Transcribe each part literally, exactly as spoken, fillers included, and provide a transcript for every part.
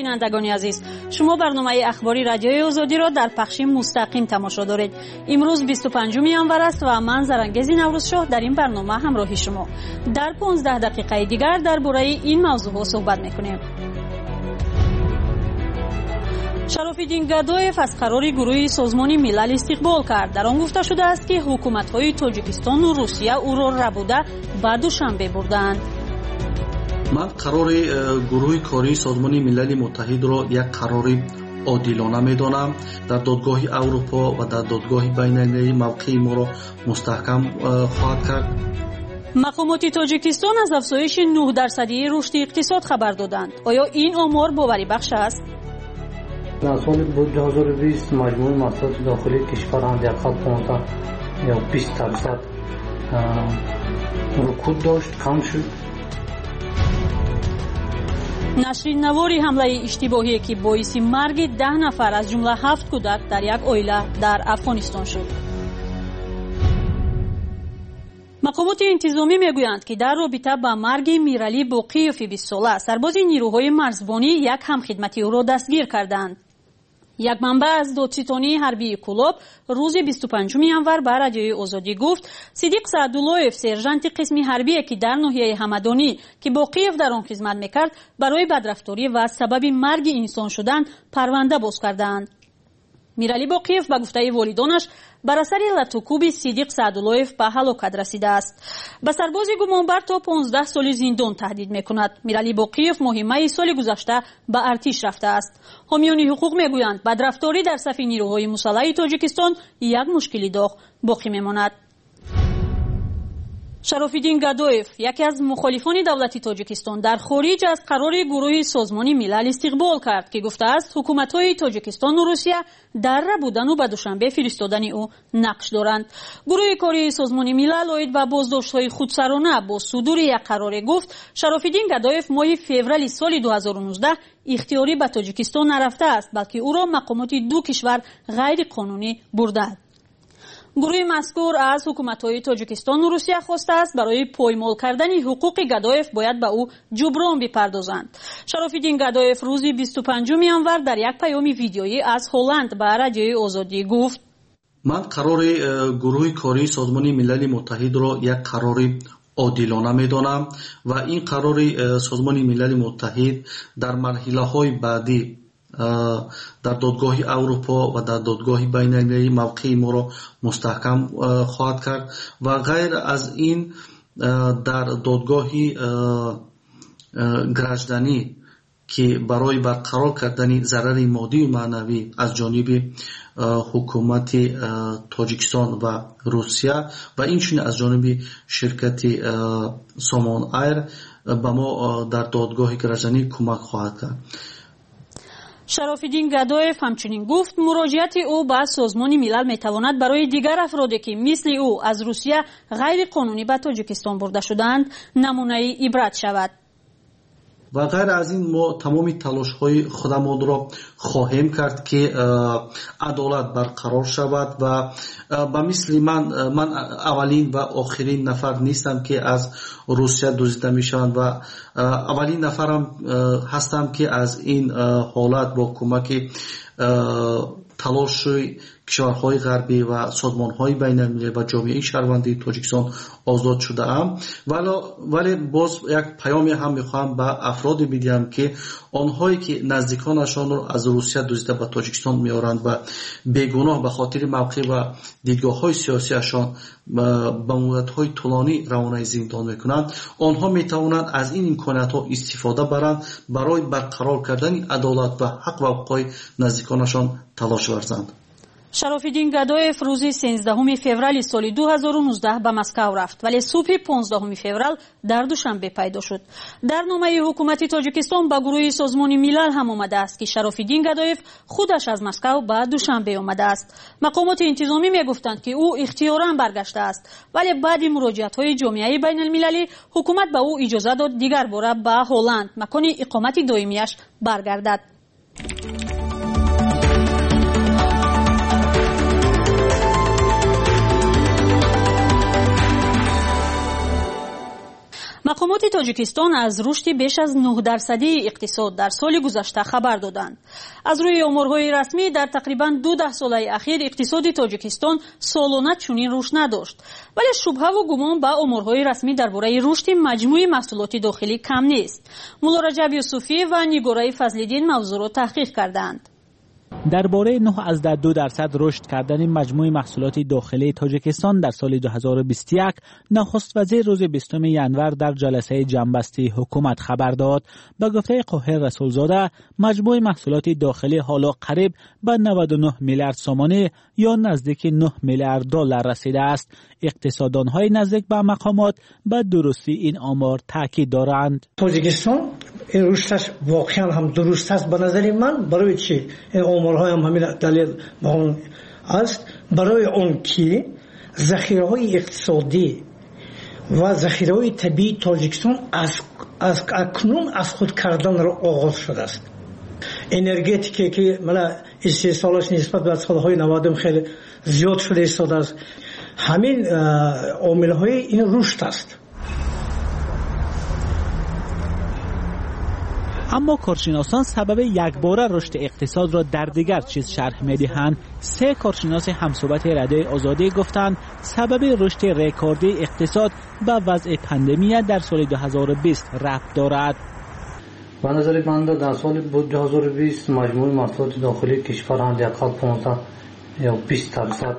بینندگان عزیز، شما برنامه اخباری رادیوی آزادی را در پخش مستقیم تماشا دارید. امروز بیست و پنجم ژانویه است و من زرنگزی نوروزشاه در این برنامه همراه شما. در پانزده دقیقه دیگر درباره این موضوع صحبت می‌کنیم. شراف‌الدین گدایف از قرار گروه سازمان ملل استقبال کرد. در آن گفته شده است که حکومت‌های تاجیکستان و روسیه او را ربوده به دوشنبه بردند. من قرار گروه کاری سازمان ملل متحد را یک قرار عادلانه می‌دانم. در دادگاه اروپا و در دادگاه بین‌المللی موقع ما را مستحکم خواهد کرد. مقامات تاجیکستان از افزایش نه درصدی رشد اقتصاد خبر دادند. آیا این آمار باوری بخش است؟ در سال دو هزار و بیست مجموع محصولات داخلی کشور حداقل پانزده یا بیست درصد رکود داشت، کم شد. نشرین نواری حمله اشتباهی که باعث مرگ ده نفر از جمله هفت کودک در یک عائله در افغانستان شد. مقامات انتظامی میگویند که در رابطه با مرگ میرعلی باقیوف بیست ساله سرباز نیروهای مرزبانی یک همخدمتی او را دستگیر کردند. یک منبع از دادستانی حربی کلاب روز بیست و پنجم ژانویه به رادیوی آزادی گفت صدیق سعدالله‌اف سرژانت قسم حربی که در ناحیه همدانی که باقیوف در آن خدمت میکرد برای بدرفتاری و سبب مرگ انسان شدن پرونده باز کردند. میرعلی باقیوف به گفته والدانش بر اثر لطوکوب صدیق سعدالله‌اف به هلاکت رسیده است. به سرباز گمانبر تا پانزده سال زندان تهدید میکند. میرعلی باقیوف ماه می سال گذشته به ارتش رفته است. حامیان حقوق میگویند بدرفتاری در صف نیروهای مسلح تاجیکستان یک مشکلی داغ باقی میماند. شراف‌الدین گدایف یکی از مخالفان دولت تاجیکستان در خارج از قرار گروه سازمان ملل استقبال کرد که گفته است حکومت‌های تاجیکستان و روسیه در ربودن و به دوشنبه فرستادن او نقش دارند. گروه کاری سازمان ملل اوید و بازداشت‌های خودسرانه با صدور یک قرار گفت شراف‌الدین گدایف ماه فوریه سال دو هزار و نوزده اختیاری به تاجیکستان نرفته است، بلکه او را مقامات دو کشور غیر قانونی بردند. گروه مذکور از حکومت‌های تاجیکستان و روسیه خواسته است برای پایمال کردن حقوق گدایف باید به او جبران بپردازند. شراف‌الدین گدایف روز بیست و پنجم ژانویه در یک پیام ویدیویی از هلند به رادیوی آزادی گفت: من قرار گروه کاری سازمان ملل متحد را یک قرار عادلانه می‌دانم و این قرار سازمان ملل متحد در مرحله‌های بعدی در دادگاه اروپا و در دادگاه بین‌المللی موقع ما را مستحکم خواهد کرد و غیر از این در دادگاه گرجدانی که برای برقرار کردن ضرر مادی و معنوی از جانب حکومت تاجیکستان و روسیه و اینچنین از جانب شرکت سامان ایر به ما در دادگاه گرجدانی کمک خواهد کرد. شراف‌الدین گدایف همچنین گفت مراجعت او به سازمان ملل میتواند برای دیگر افرادی که مثل او از روسیه غیر قانونی به تاجیکستان برده شدند نمونه عبرت شود. و غیر از این ما تمام تلاش های خودمان را خواهیم کرد که عدالت برقرار شود و به مثل من من اولین و آخرین نفر نیستم که از روسیه دزدیده میشوند و اولین نفرم هستم که از این حالت با کمک تلاش کشورهای غربی و سازمانهای بین‌المللی و جامعه شهروندی تاجیکستان آزاد شده ام. ولی ولی باز یک پیامی هم میخوام به افراد بدیم که آنهایی که نزدیکانشان را از روسیه دزدیده به تاجیکستان میارند و بیگناه به خاطر موقع و دیدگاه‌های سیاسیشان به مدت‌های طولانی روانه زندان میکنند، آنها میتوانند از این امکانات‌ها استفاده برند برای برقرار کردن عدالت و حق و حقوق نزدیکانشان تلاش ورزند. شراف‌الدین گدایف روز سیزدهم فوریه سال دو هزار و نوزده به مسکو رفت ولی صبح پانزدهم فوریه در دوشنبه پیدا شد. در نامه حکومت تاجیکستان به گروه سازمان ملل هم آمده است که شراف‌الدین گدایف خودش از مسکو به دوشنبه آمده است. مقامات انتظامی میگفتند که او اختیاراً برگشته است، ولی بعد مراجعت‌های جامعه بین‌المللی حکومت به او اجازه داد دیگر باره به هلند مکان اقامت دائمیش برگردد. مقامات تاجیکستان از رشد بیش از نه درصدی اقتصاد در سال گذشته خبر دادند. از روی آمارهای رسمی در تقریباً دو ده ساله اخیر اقتصاد تاجیکستان سالانه چنین رشد نداشت، ولی شبهه و گمان به آمارهای رسمی درباره رشد مجموع محصولات داخلی کم نیست. مولا رجب یوسفی و نیگورای فضل‌الدین موضوع را تحقیق کردند. درباره نه ممیز دو درصد رشد کردن مجموع محصولات داخلی تاجیکستان در سال دو هزار و بیست و یک نخست وزیر روز بیستم ژانویه در جلسه جنبسته حکومت خبر داد. به گفته قاهر رسولزاده مجموع محصولات داخلی حالا قریب به نود و نه میلیارد سومانی یا نزدیک نه میلیارد دلار رسیده است. اقتصاددان‌های نزدیک به مقامات به درستی این آمار تاکید دارند. تاجیکستان رشدش واقعا هم درست است به نظر من. برای چی این آمارهای هم همین دلیل با اون است؟ برای اون که ذخیره‌های اقتصادی و ذخیره‌های طبیعی تاجیکستان از از اکنون از خود کردن را آغاز شده است. انرژتیکی که ملا استحصالش نسبت به سالهای نود خیلی زیاد شده ایستاده است. همین عامل‌های این رشد است. اما کارشناسان سبب یکباره رشد اقتصاد را در دیگر چیز شرح می‌دهند. سه کارشناس همصحبت رادیوی آزادی گفتند سبب رشد رکوردی اقتصاد به وضع پاندمی در سال دو هزار و بیست ربط دارد. به نظر من در سال دو هزار و بیست مجموع محصولات داخلی کشور حداقل پانزده یا بیست درصد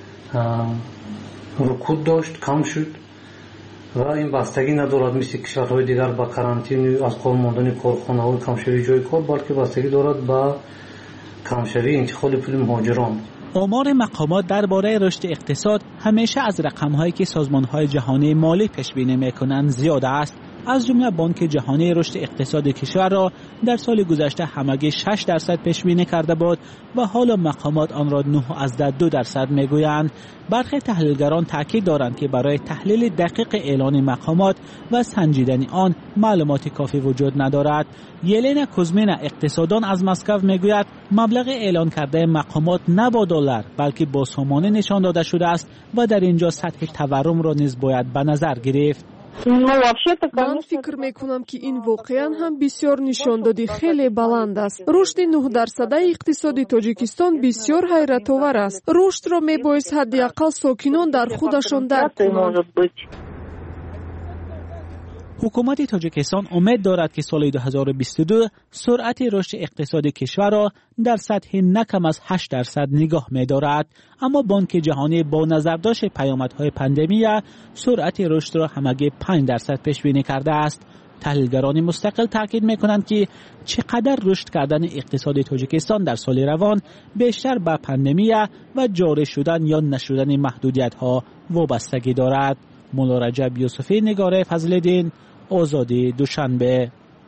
رکود داشت، کم شد و این بستگی ندارد مثل کشورهای دیگر با کرانتین از کار ماندن کارخانه‌ها کمشوی جای کار، بلکه بستگی دارد با کمشوی انتقال پول مهاجران. آمار مقامات درباره رشد اقتصاد همیشه از رقم‌هایی که سازمان‌های جهانی مالی پیش بینی می‌کنند زیاد است. از جمله بانک جهانی رشد اقتصاد کشور را در سال گذشته همگی شش درصد پیش بینی کرده بود و حالا مقامات آن را نه ممیز دو درصد میگویند. برخی تحلیلگران تاکید دارند که برای تحلیل دقیق اعلان مقامات و سنجیدن آن معلومات کافی وجود ندارد. یلنا کوزمینا اقتصاددان از مسکو میگوید مبلغ اعلان کرده مقامات نه با دلار بلکه با سومانی نشان داده شده است و در اینجا سطح تورم را نیز باید به نظر گرفت. من فکر میکنم که این واقعا هم بسیار نشاندادی خیلی بلند است. رشد نه درصده اقتصادی تاجیکستان بسیار حیرت آور است. رشد را میبایست حداقل ساکنان در خودشان درک کنند. حکومت تاجیکستان امید دارد که سال دو هزار و بیست و دو سرعت رشد اقتصادی کشور را در سطح نکم از هشت درصد نگاه می‌دارد، اما بانک جهانی با نظر داشت پیامدهای پاندمی سرعت رشد را همگی پنج درصد پیش بینی کرده است. تحلیلگران مستقل تاکید می‌کنند که چقدر رشد کردن اقتصاد تاجیکستان در سال روان بیشتر به پاندمی و جاری شدن یا نشدن محدودیت‌ها وابستگی دارد. مولا رجب یوسفی، نگاره فضل‌الدین، آزادی، دوشنبه.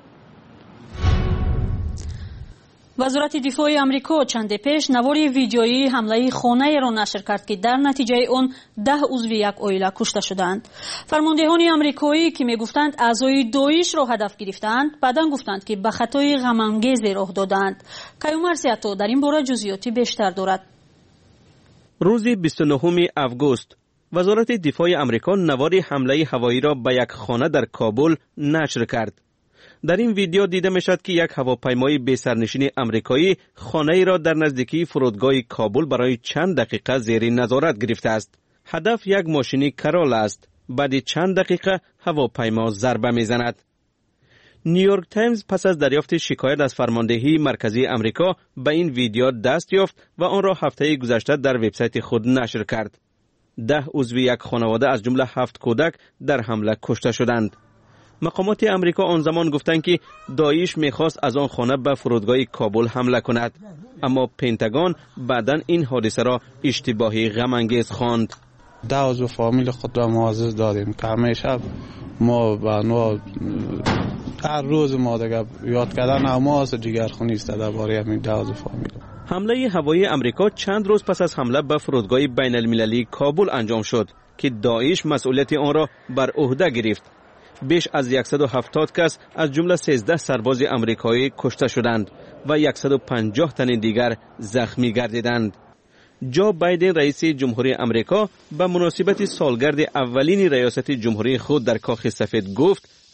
وزارت دفاع آمریکا چند پیش نواری ویدیویی حمله خانه را نشر کرد که در نتیجه آن ده عضو یک عائله کشته شدند. فرماندهان آمریکایی که میگفتند اعضای داعش را هدف گرفتند، بعداً گفتند که به خطای غم‌انگیزی راه دادند. کیومر سیاتو در این باره جزئیاتی بیشتر دارد. روز بیست و نهم آگوست وزارت دفاع آمریکا نواری حمله هوایی را به یک خانه در کابل نشر کرد. در این ویدیو دیده می شد که یک هواپیمای بی سرنشین آمریکایی خانه ای را در نزدیکی فرودگاه کابل برای چند دقیقه زیر نظارت گرفته است. هدف یک ماشین کرال است. بعد چند دقیقه هواپیما ضربه می زند. نیویورک تایمز پس از دریافت شکایت از فرماندهی مرکزی آمریکا به این ویدیو دست یافت و آن را هفته گذشته در وبسایت خود نشر کرد. ده عضو یک خانواده از جمله هفت کودک در حمله کشته شدند. مقامات آمریکا آن زمان گفتند که داعش می‌خواست از آن خانه به فرودگاه کابل حمله کند، اما پنتاگون بعداً این حادثه را اشتباهی غم‌انگیز خواند. ده عضو فامیل خود را معزز دادیم که همیشه ما با نوع هر روز ما دیگه یاد کردن اماس جگرخونی است درباره همین ده عضو فامیل. حمله هوایی آمریکا چند روز پس از حمله به فرودگاه بین المللی کابل انجام شد که داعش مسئولیت آن را بر عهده گرفت. بیش از صد و هفتاد کس از جمله سیزده سرباز آمریکایی کشته شدند و صد و پنجاه تن دیگر زخمی گردیدند. جو بایدن رئیس جمهوری آمریکا به مناسبت سالگرد اولین ریاست جمهوری خود در کاخ سفید گفت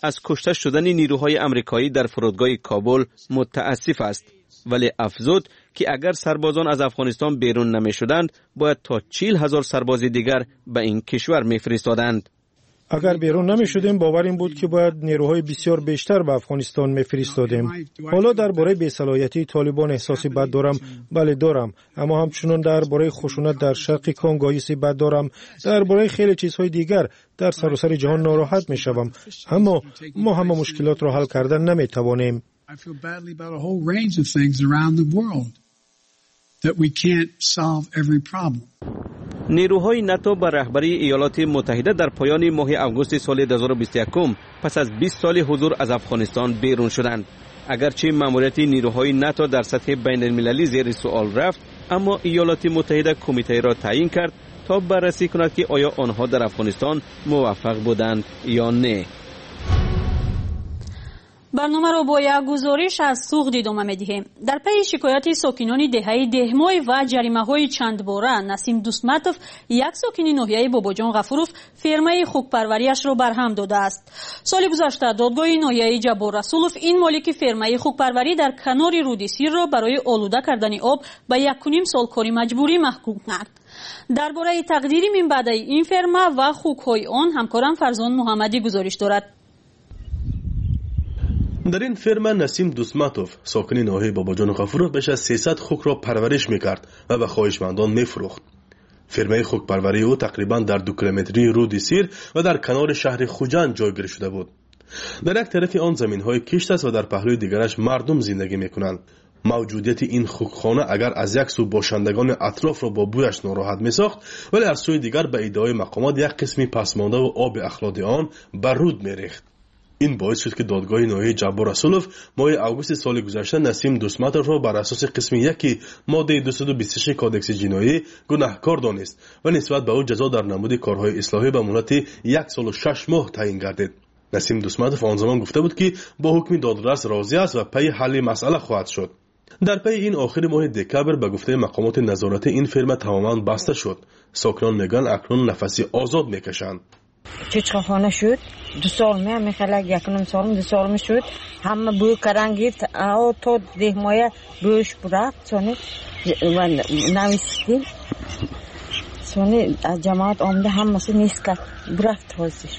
از کشته شدن نیروهای آمریکایی در فرودگاه کابل متاسف است، ولی افزود که اگر سربازان از افغانستان بیرون نمی شدند باید تا چهل هزار سرباز دیگر به این کشور می فرستادند. اگر بیرون نمی شدیم باور این بود که باید نیروهای بسیار بیشتر به افغانستان می فرستادیم. حالا درباره بی‌صلاحیتی طالبان احساسی بد دارم، بله دارم، اما همچنان درباره خشونت در شرق کانگو حسی بد دارم، درباره خیلی چیزهای دیگر در سراسر جهان ناراحت می شوم، اما ما همه مشکلات را حل کردن نمی توانیم. I feel badly about a whole range of things around the world that we can't solve every problem. نیروهای ناتو به رهبری ایالات متحده در پایان ماه آگوست سال دو هزار و بیست و یک پس از بیست سال حضور از افغانستان بیرون شدند. اگرچه ماموریت نیروهای ناتو در سطح بین المللی زیر سوال رفت، اما ایالات متحده کمیته را تعیین کرد تا بررسی کند که آیا آنها در افغانستان موفق بودند یا نه. برنامه را با یک گزارش از سوغد ادامه می‌دهیم. در پی شکایت ساکنان دهه دهمای و جریمه‌های چند باره، نسیم دوستمتوف، یک ساکن ناحیه باباجان غفوروف، فرمای خوکپروریش را برهم داده است. سال گذشته دادگاه ناحیه جبار رسولوف این مالک فرمای خوکپروری در کنار رود سیر را برای آلوده کردن آب به یک و نیم سال کاری مجبوری محکوم کرد. درباره تقدیر من بعد این فرما و خوک‌های آن همکارم فرزان محمدی گزارش دارد. در این فرما نسیم دوستمتوف، ساکن ناحیه باباجان غفوروف، بیش از سیصد خوک را پرورش میکرد و به خواهشمندان میفروخت. فرمای خوک پروری او تقریبا در دو کیلومتری رود سیر و در کنار شهر خوجند جایگیر شده بود. در یک طرف آن زمین‌های کشت است و در پهلوی دیگرش مردم زندگی میکنند. موجودیت این خوکخانه اگر از یک سو باشندگان اطراف را با بویش ناراحت میساخت، ولی از سوی دیگر به ادعای مقامات یک قسمی پسمانده و آب اخلاد آن بر رود میریخت. این باعث شد که دادگاه ناحیه جبار رسولوف ماه آگوست سال گذشته نسیم دوستمتوف را بر اساس قسم یک ماده دویست و بیست و شش کادکس جنایی گناهکار دانست و نسبت به او جزا در نمود کارهای اصلاحی به مدت یک سال و شش ماه تعیین گردید. نسیم دوستمتوف آن زمان گفته بود که با حکم دادرس راضی است و پی حل مسئله خواهد شد. در پی این آخر ماه دکبر به گفته مقامات نظارت این فرما تماما بسته شد. ساکنان میگن اکنون نفسی آزاد میکشند. چچخانه شد، دو سال می هم میخلق یکنم سالم دو سال می شد، همه بوی کرنگید او تا ده مایه بویش برفت سونه و نویسیدیم سونه از جماعت آمده همه سو نیست که برفت حاضر.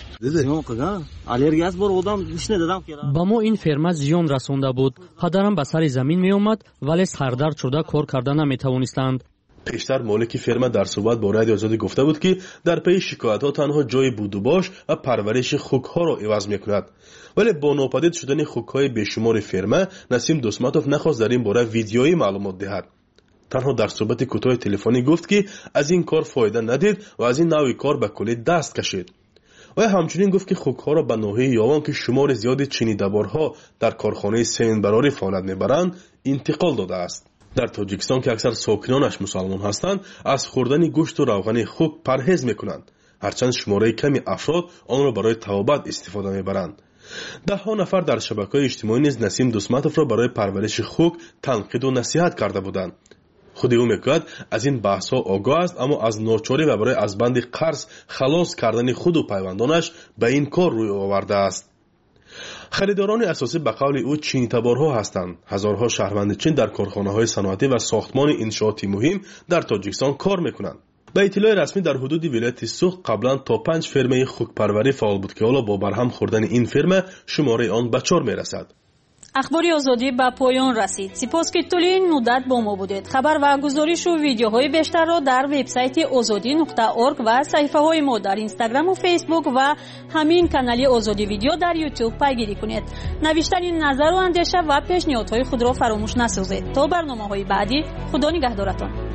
با ما این فرما زیان رسانده بود. پدرم به سر زمین می اومد ولی سردرد شده کار کردن نمی توانستند. پیشتر مالک فرما در صحبت با رادیو آزادی گفته بود که در پی شکایت ها تنها جای بود و باش و پرورش خوک ها را عوض میکند، ولی با ناپدید شدن خوک های بیشمار فرما نسیم دوستمتوف نخواست در این باره ویدیویی معلومات دهد. تنها در صحبت کوتاه تلفنی گفت که از این کار فایده ندید و از این نوع کار به کلی دست کشید. و همچنین گفت که خوک ها را به ناحیه یاوان که شمار زیادی چینی دبارها در کارخانه سنبراری فعالیت میبرند انتقال داده است. در تاجیکستان که اکثر ساکنانش مسلمان هستند، از خوردن گوشت و روغن خوک پرهیز میکنند، هرچند شماره کمی افراد آن را برای توابت استفاده میبرند. ده ها نفر در شبکه‌های اجتماعی نیز نسیم دوستمتوف را برای پرورش خوک تنقید و نصیحت کرده بودند. خود او میگوید از این بحث ها آگاه است، اما از ناچاری و برای از بند قرض خلاص کردن خود و پیوندانش به این کار روی آورده است. خریداران اساسی به قول او چینی تبارها هستند. هزارها شهروند چین در کارخانه‌های صنعتی و ساختمان انشاءاتی مهم در تاجیکستان کار میکنند. به اطلاع رسمی در حدود ولایت سوخت قبلا تا پنج فرمه خوکپروری فعال بود که حالا با برهم خوردن این فرمه شماره آن به چهار میرسد. اخباری آزادی به پایان رسید. سپاس که طول این مدت با ما بودید. خبر و گزارش و ویدیوهای بیشتر را در وبسایت آزادی نقطه اورگ و صفحه های ما در اینستاگرام و فیسبوک و همین کانال آزادی ویدیو در یوتیوب پیگیری کنید. نوشتن نظر و اندیشه و پیشنهادهای خود را فراموش نسازید. تا برنامه‌های بعدی، خدا نگهدارتان.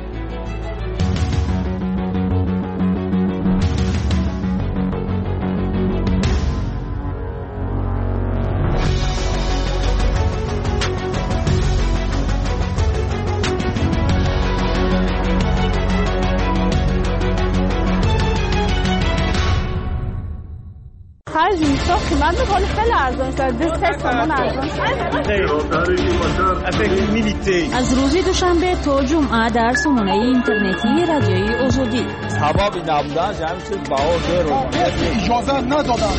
خرج میشه قیمت ولی خیلی ارزان شده سه تومن ارزان از روز دوشنبه تا جمعه در سامانه اینترنتی رادیوی آزادی سببی نبودن جمعی چیز باور رو اجازه ندادن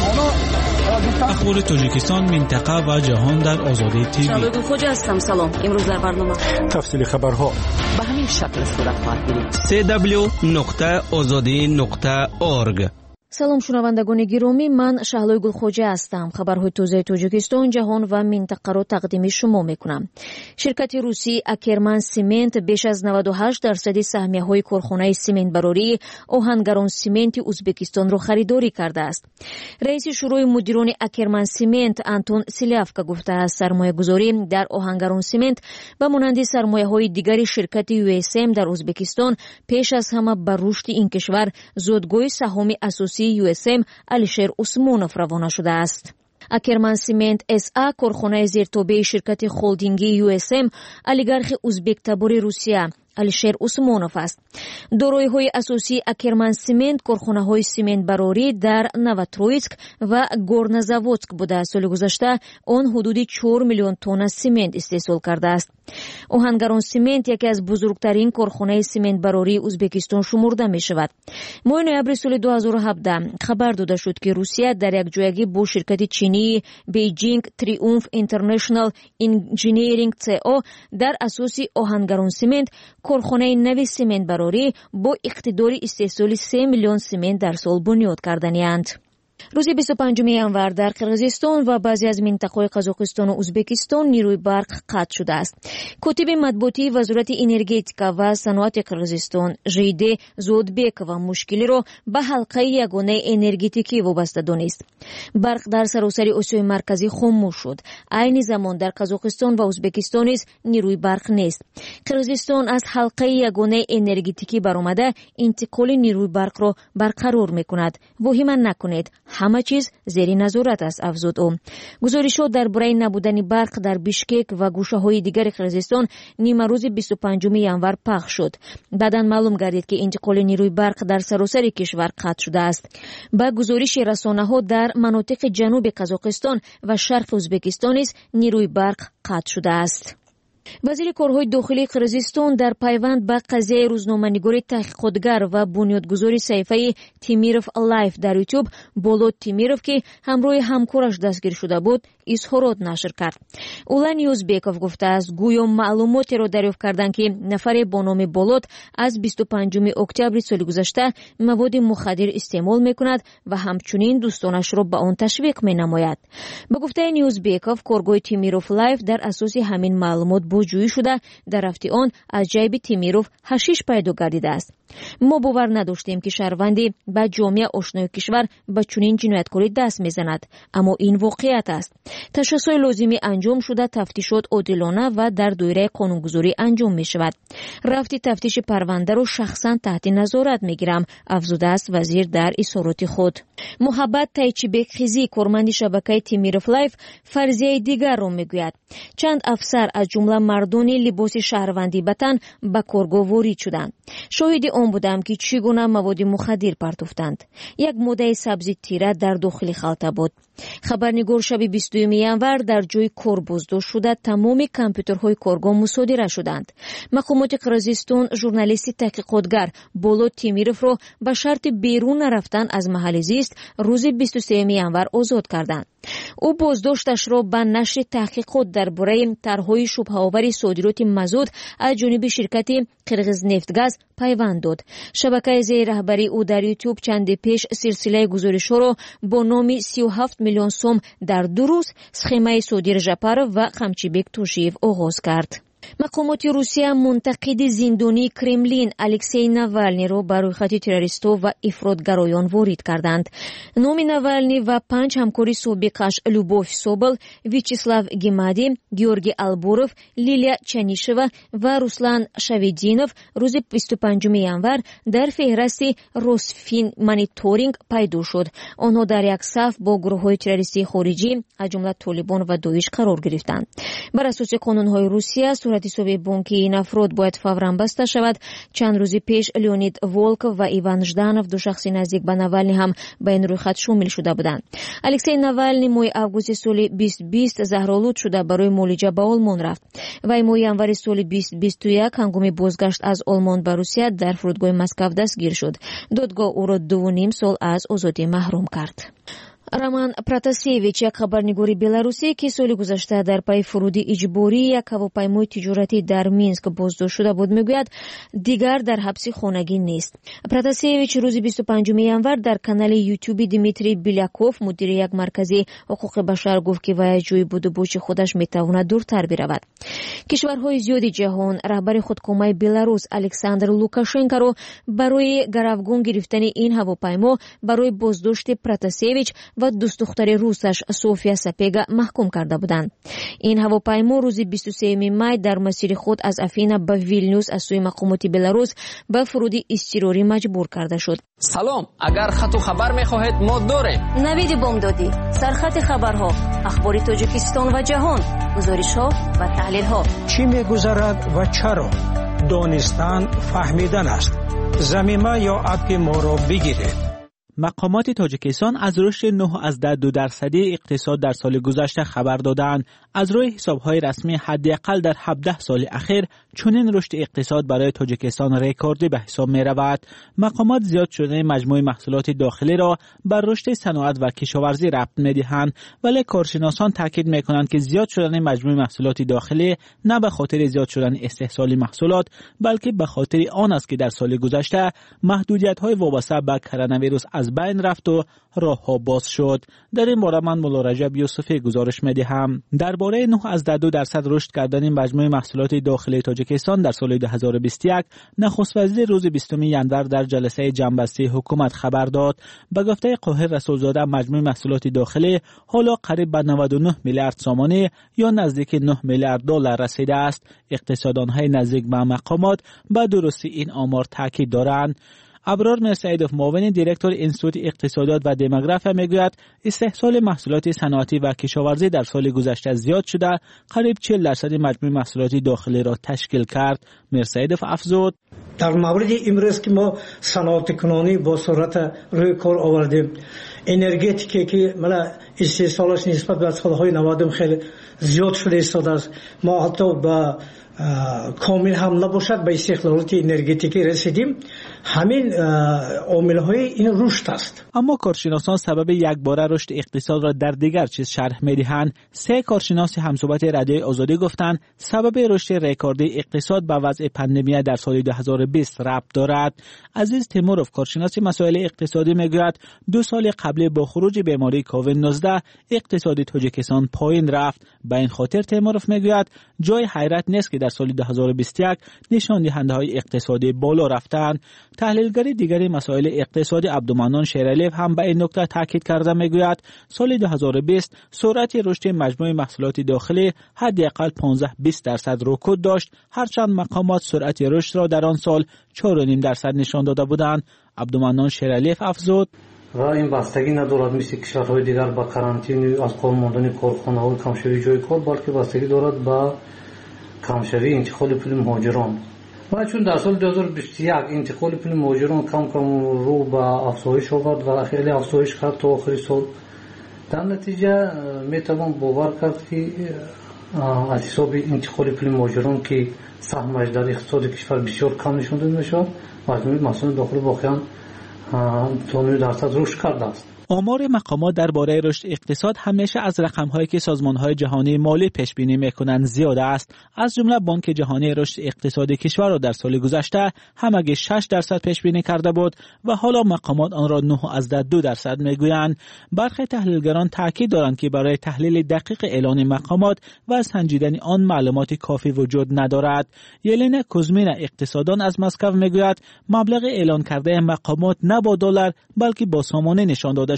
اخبار تاجیکستان، منطقه و جهان در آزادی تیوی. شالوی خوج هستم. سلام. امروز در برنامه تفصیل خبرها به همین شکل صورت خواهد گرفت. سی دبلیو نقطه آزادی نقطه اورگ. سلام شنوندگان گرامی، من شهلوی گلخوجه هستم. خبرهای تازه تاجیکستان، جهان و منطقه را تقدیم شما میکنم. شرکت روسی اکرمن سیمنت بیش از نود و هشت درصد سهمیه‌های کارخانه سیمنت براری آهنگران سیمنت ازبکستان را خریداری کرده است. رئیس شورای مدیران اکرمن سیمنت آنتون سیلیافکا گفته است سرمایه‌گذاری در آهنگران سیمنت به مانند سرمایه‌های دیگر شرکت یو اس ام در ازبکستان پیش از همه بر رشد این کشور زودگوی سهام اساسی یو اس ام علیشیر عثمانوف روانه شده است. اکرمن سیمنت اس ا کارخانه زیرتابع شرکت خولدینگی یو اس ام اولیگارخ ازبک تبار روسیه علیشیر عثمانوف است. دارایی‌های اساسی اکرمن سیمنت کارخانه‌های سیمنت براری در نواترویسک و گورنوزاودسک بوده. سال گذشته آن حدود چهار میلیون تن سیمنت استحصال کرده است. آهنگران سیمنت یکی از بزرگترین کارخانه سیمنت براری ازبکستان شمرده می شود. ماه نوامبر سال دو هزار و هفده خبر داده شد که روسیه در یک جایگی با شرکت چینی بیجینگ تریومف اینترنشنال انجینیرینگ سی او در اساس آهنگران سیمنت کارخانه نوی سیمنت براری با اقتدار استحصال سه میلیون سیمنت در سال بنیاد کردنی‌اند. روز بیست و پنجم ژانویه در قرقیزستان و بعضی از مناطق قزاقستان و ازبکستان نیروی برق قطع شده است. کاتب مطبوعاتی وزارت انرژتیکا و صنعت قرقیزستان ژیده زودبک و مشکلی را به حلقه یگانه انرژتیکی وابسته دانست. برق در سراسر آسیای مرکزی خاموش شد. عین زمان در قزاقستان و ازبکستان نیز نیروی برق نیست. قرقیزستان از حلقه یگانه انرژتیکی برآمده انتقال نیروی برق را برقرار می‌کند. وهم نکنید همه چیز زیر نظارت است، افزود او. گزارشات درباره نبودن برق در بیشکک و گوشه‌های دیگر قرقیزستان نیمه روز بیست و پنجم ژانویه پخش شد. بعداً معلوم گردید که انتقال نیروی برق در سراسر کشور قطع شده است. با گزارش رسانه‌ها در مناطق جنوب قزاقستان و شرق ازبکستان نیز نیروی برق قطع شده است. وزیر کارهای داخلی قرقیزستان در پیوند به قضیه روزنامه‌نگار تحقیقاتگر و بنیادگذار صحیفه تیمیروف لایف در یوتیوب بولود تیمیروف که همراه همکارش دستگیر شده بود اظهارات نشر کرد. اولان یوزبکوف گفته است گویا معلوماتی را دریافت کردند که نفر با نام بولود از بیست و پنجم اکتبر سال گذشته مواد مخدر استعمال می‌کند و همچنین دوستانش را به آن تشویق می‌نماید. به گفته نیوزبکوف کارگاه تیمیروف لایف در اساس همین معلومات بوجویی شده در رفت آن از جیب تیمیروف حشیش پیدا گردیده است. ما باور نداشتیم که شهروندی به جامعه آشنای کشور به چنین جنایتکاری دست میزند، اما این واقعیت است. تشخیصات لازمی انجام شده، تفتیشات عادلانه و در دایره قانونگذاری انجام می شود. رفت تفتیش پرونده را شخصا تحت نظارت می گیرم، افزوده است وزیر در اظهارات خود. محبت تایچیبک خیزی کارمند شبکه تیمیروف لایف فرضیه دیگر را می گوید. چند افسر از جمله مردان لباس شهروندی به تن به کارگاه وارد شدند. شاهد آن بودم که چگونه مواد مخدر پرتافتند. یک ماده سبزی تیره در داخل خلطه بود. خبرنگار شب بیست و دوم ژانویه در جای کار بازداشت شده تمام کامپیوترهای کارگاه مصادره شدند. مقامات قرقیزستان ژورنالیست تحقیقاتگر بولود تیمیروف را به شرط بیرون نرفتن از محل زیست روز بیست و سوم ژانویه آزاد کردند. او بازداشتش را به نشر تحقیقات درباره طرحهای شبهه‌آور صادرات مازوت از جانب شرکت قرقیز نفتگاز پیوند داد. شبکه زیر رهبری او در یوتیوب چند پیش سلسله گزارش‌ها را با نام سی و هفت میلیون سوم در دو روز سخمه صادر ژپر و قمچیبک توشیف آغاز کرد. مقامات روسیه منتقد زندانی کرملین الکسی ناوالنی را برای خط تروریستا و افراطگرایان وارد کردند. نام ناوالنی و پنج همکار سابقش لوبوف سوبل، ویچسلاو گیمادی، گیورگی البوروف، لیلیا چانیشوا و روسلان شاویدینوف روز بیست و پنجم ژانویه در فهرست روسفین مانیتورینگ پیدا شد. آنها در یک صف با گروه‌های تروریستی خارجی از جمله طالبان و داعش قرار گرفتند. بر اساس قانون‌های روسیه صورت حساب بانکی این افراد باید فوراً بسته شود. چند روز پیش لیونید ولکوف و ایوان ژدانوف دو شخص نزدیک به ناوالنی هم به این رویخط شامل شده بودند. الکسی ناوالنی ماه آگوست سال بیست بیست زهرآلود شده برای معالجه به آلمان رفت. وی ماه январи соли بیست بیست و یک ҳангоми бозгашт аз Олмон ба Русия дар фурудгоҳи Москав дастгир шуд. додгоҳ ӯро ду ним сол аз озодӣ маҳрум кард. Роман Протасевич, як хабарнигори Беларусие ки соли гузашта дар пайи фуруди иҷбории як ҳавопаймои тиҷоратӣ дар Минск боздошт шуда буд, мегӯяд дигар дар ҳабси хонагӣ нест. Протасевич рӯзи бисту панҷуми январ дар канали ютюби Дмитрий Беляков, мудири як маркази ҳуқуқи башар, гуфт ки вай аз ҷойи будубоши худаш метавонад дуртар биравад. кишварҳои зиёди ҷаҳон раҳбари худкомаи Беларус Александр Лукашенкоро барои гаравгон гирифтани ин ҳавопаймо барои боздошти Протасевич ва дӯстдухтари русаш София Сапега маҳкум карда буданд. ин ҳавопаймо рӯзи бисту сеюми май дар масири худ аз Афина ба Вилнюс аз сӯи мақомоти Беларус ба фуруди изтирорӣ маҷбур карда шуд. салом, агар хату хабар мехоҳед мо дорем. навиди бомдодӣ, сархати хабарҳо, ахбори Тоҷикистон ва ҷаҳон, гузоришҳо ва таҳлилҳо. чӣ мегузарад ва чаро? донистан фаҳмидан аст. замима ё апи моро бигиред. مقامات تاجیکستان از رشد نه از دو درصدی اقتصاد در سال گذشته خبر دادند. از روی حساب‌های رسمی حداقل در هفده سال اخیر چنین رشد اقتصاد برای تاجیکستان رکوردی به حساب می‌رود. مقامات زیاد شدن مجموع محصولات داخلی را بر رشد صنعت و کشاورزی ربط می‌دهند، ولی کارشناسان تاکید می‌کنند که زیاد شدن مجموع محصولات داخلی نه به خاطر زیاد شدن استحصال محصولات، بلکه به خاطر آن است که در سال گذشته محدودیت‌های وابسته به کرونا ویروس از بین رفت و راه‌ها باز شد. در این باره من مولا رجب یوسفی گزارش می‌دهم. درباره نه از دو درصد رشد کردن مجموع محصولات داخلی تاجیکستان در سال دو هزار و بیست و یک، نخست وزیر روز بیستم ژانویه در جلسه جنبسته حکومت خبر داد. به گفته قاهر رسولزاده مجموع محصولات داخلی حالا قریب به نود و نه میلیارد سامانه یا نزدیک نه میلیارد دلار رسیده است. اقتصاددان‌های نزدیک به مقامات به درستی این آمار تاکید دارند. ابرار مرسیدوف، معاون دیرکتور انستیتوت اقتصادیات و دموگرافی، میگوید استحصال محصولات صنعتی و کشاورزی در سال گذشته زیاد شده، قریب چهل درصد مجموع محصولات داخلی را تشکیل کرد. مرسیدوف افزود: در مورد امروز که ما صنعت کنونی با سرعت روی کار آوردیم، انرژتیکی که ملا استحصالش نسبت به سالهای نود خیلی زیاد شده است. ما حتی با کامل هم نباشد به استقلالات انرژتیکی رسیدیم. همین عامل‌های این رشد است. اما کارشناسان سبب یکباره رشد اقتصاد را در دیگر چیز شرح می‌دهند. سه کارشناس همصحبت رادیوی آزادی گفتند سبب رشد رکوردی اقتصاد به وضع پاندمی در سال دو هزار و بیست ربط دارد. عزیز تیموروف، کارشناس مسائل اقتصادی، میگوید دو سال قبل با خروج بیماری کووید نوزده اقتصاد تاجیکستان پایین رفت. به این خاطر تیموروف میگوید جای حیرت نیست که در سال دو هزار و بیست و یک نشان دهنده‌های اقتصادی بالا رفتند. تحلیلگر دیگری مسائل اقتصادی عبدالمنان شیرعلیف هم به این نکته تاکید کرده، میگوید سال دو هزار و بیست سرعت رشد مجموع محصولات داخلی حداقل پانزده بیست درصد رکود داشت، هرچند مقامات سرعت رشد را در آن سال چهار و نیم درصد نشان داده بودند. عبدالمنان شیرعلیف افزود: و این بستگی ندارد مثل کشورهای دیگر با کارانتین از کار ماندن کارخانه‌ها کمشوی جای کار، بلکه بستگی دارد با کمشوی انتقال پول مهاجران. و چون در سال دو هزار و بیست و یک انتقال پول مهاجران کم کم رو به افزایش آورد و خیلی افزایش کرد تا آخر سال، در نتیجه میتوان باور کرد که از حساب انتقال پول مهاجران که سهمش در اقتصاد کشور بسیار کم نشان داده میشود، مجموع محصولات داخلی واقعا تا نه درصد رشد کرده است. آمار مقامات درباره رشد اقتصاد همیشه از رقم‌هایی که سازمان‌های جهانی مالی پیش بینی می‌کنند زیاده است. از جمله بانک جهانی رشد اقتصادی کشور را در سال گذشته همگی شش درصد پیش بینی کرده بود و حالا مقامات آن را نه از دو درصد می‌گویند. برخی تحلیلگران تاکید دارند که برای تحلیل دقیق اعلان مقامات و سنجیدن آن معلومات کافی وجود ندارد. یلنا کوزمینا، اقتصاددان از مسکو، می‌گوید مبلغ اعلان کرده مقامات نه با دلار بلکه با سامانه نشان داده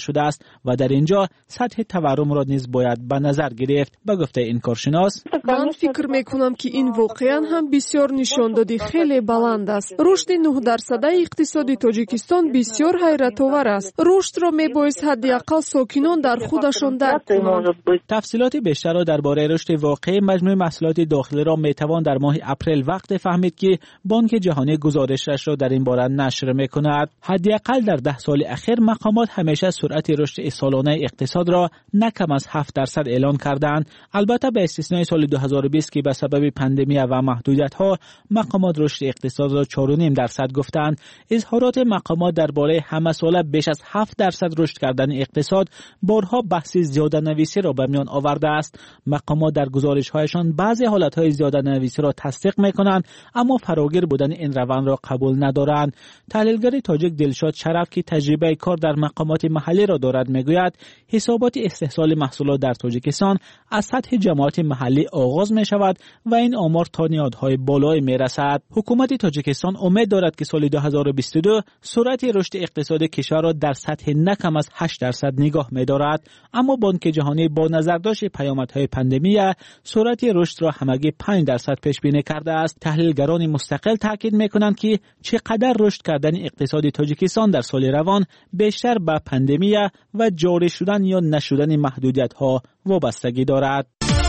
شده است و در اینجا سطح تورم را نیز باید به نظر گرفت. به گفته این کارشناس، من فکر میکنم که این واقعا هم بسیار نشاندهی خیلی بلند است. رشد نه درصده اقتصادی تاجیکستان بسیار حیرت آور است. رشد را میبایست حداقل ساکنان در خودشان درک کنند. تفصیلات بیشتر را درباره رشد واقعی مجموع محصولات داخلی را میتوان در ماه اپریل وقت فهمید که بانک جهانی گزارشش را در این باره نشر میکند. حداقل در ده سال اخیر مقامات همیشه سرعت رشد سالانه اقتصاد را نه کم از هفت درصد اعلان کردند. البته به استثنای سال دو هزار و بیست که به سبب پاندمی و محدودیت‌ها مقامات رشد اقتصاد را چهار و نیم درصد گفتند. اظهارات مقامات درباره همه ساله بیش از هفت درصد رشد کردن اقتصاد بارها بحث زیاده‌نویسی را به میان آورده است. مقامات در گزارش‌هایشان بعضی حالت‌های زیاده‌نویسی را تصدیق می‌کنند اما فراگیر بودن این روند را قبول ندارند. تحلیلگر تاجیک دلشاد شرف که تجربه کار در مقامات محلی را دارد میگوید حسابات استحصال محصولات در تاجیکستان از سطح جماعت محلی آغاز می شود و این آمار تا نهادهای بالای می رسد. حکومت تاجیکستان امید دارد که سال دو هزار و بیست و دو سرعت رشد اقتصاد کشور را در سطح نه کم از هشت درصد نگاه می دارد، اما بانک جهانی با نظرداشت پیامدهای پاندمی سرعت رشد را همگی پنج درصد پیش بینی کرده است. تحلیلگران مستقل تاکید می کنند که چقدر رشد کردن اقتصاد تاجیکستان در سال روان بیشتر به پاندمی و جاری شدن یا نشدن محدودیت ها وابستگی دارد.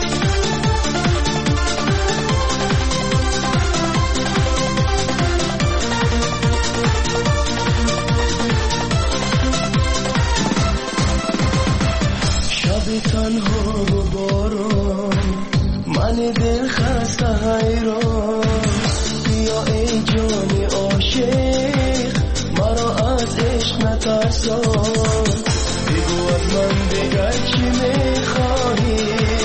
شب تنها و باران، من دل خسته حیران، بیا ای جان عاشق مرا از عشق نترسان، بگو از من دیگر چی میخواهی،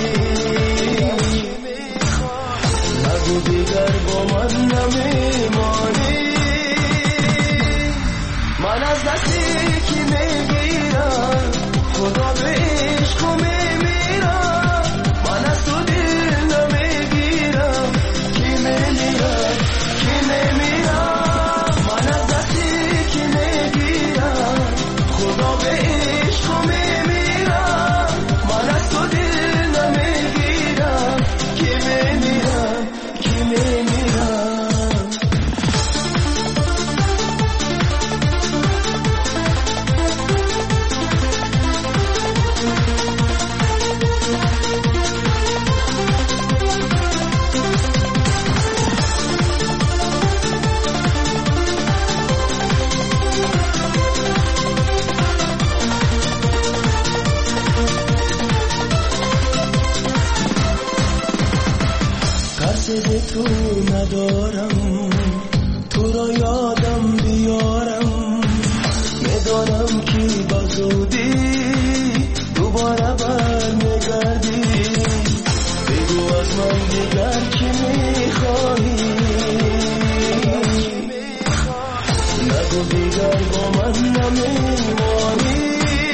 نگو دیگر با من نمیمانی، من از دستی که میگیرم خدا به عشق میمیرم، من از تو دل نمیگیرم کی میمیرم کی میمیرم، من از دستی که میگیرم خدا به عشق میمیرم، من از تو دل نمیگیرم کی میمیرم کی میمیرم. به تو ندارم، تو را یادم بیارم، میدانم که با زودی دوباره برمیگردی، بگو از من دیگر چی میخواهی، نگو دیگر با من نمیمانی،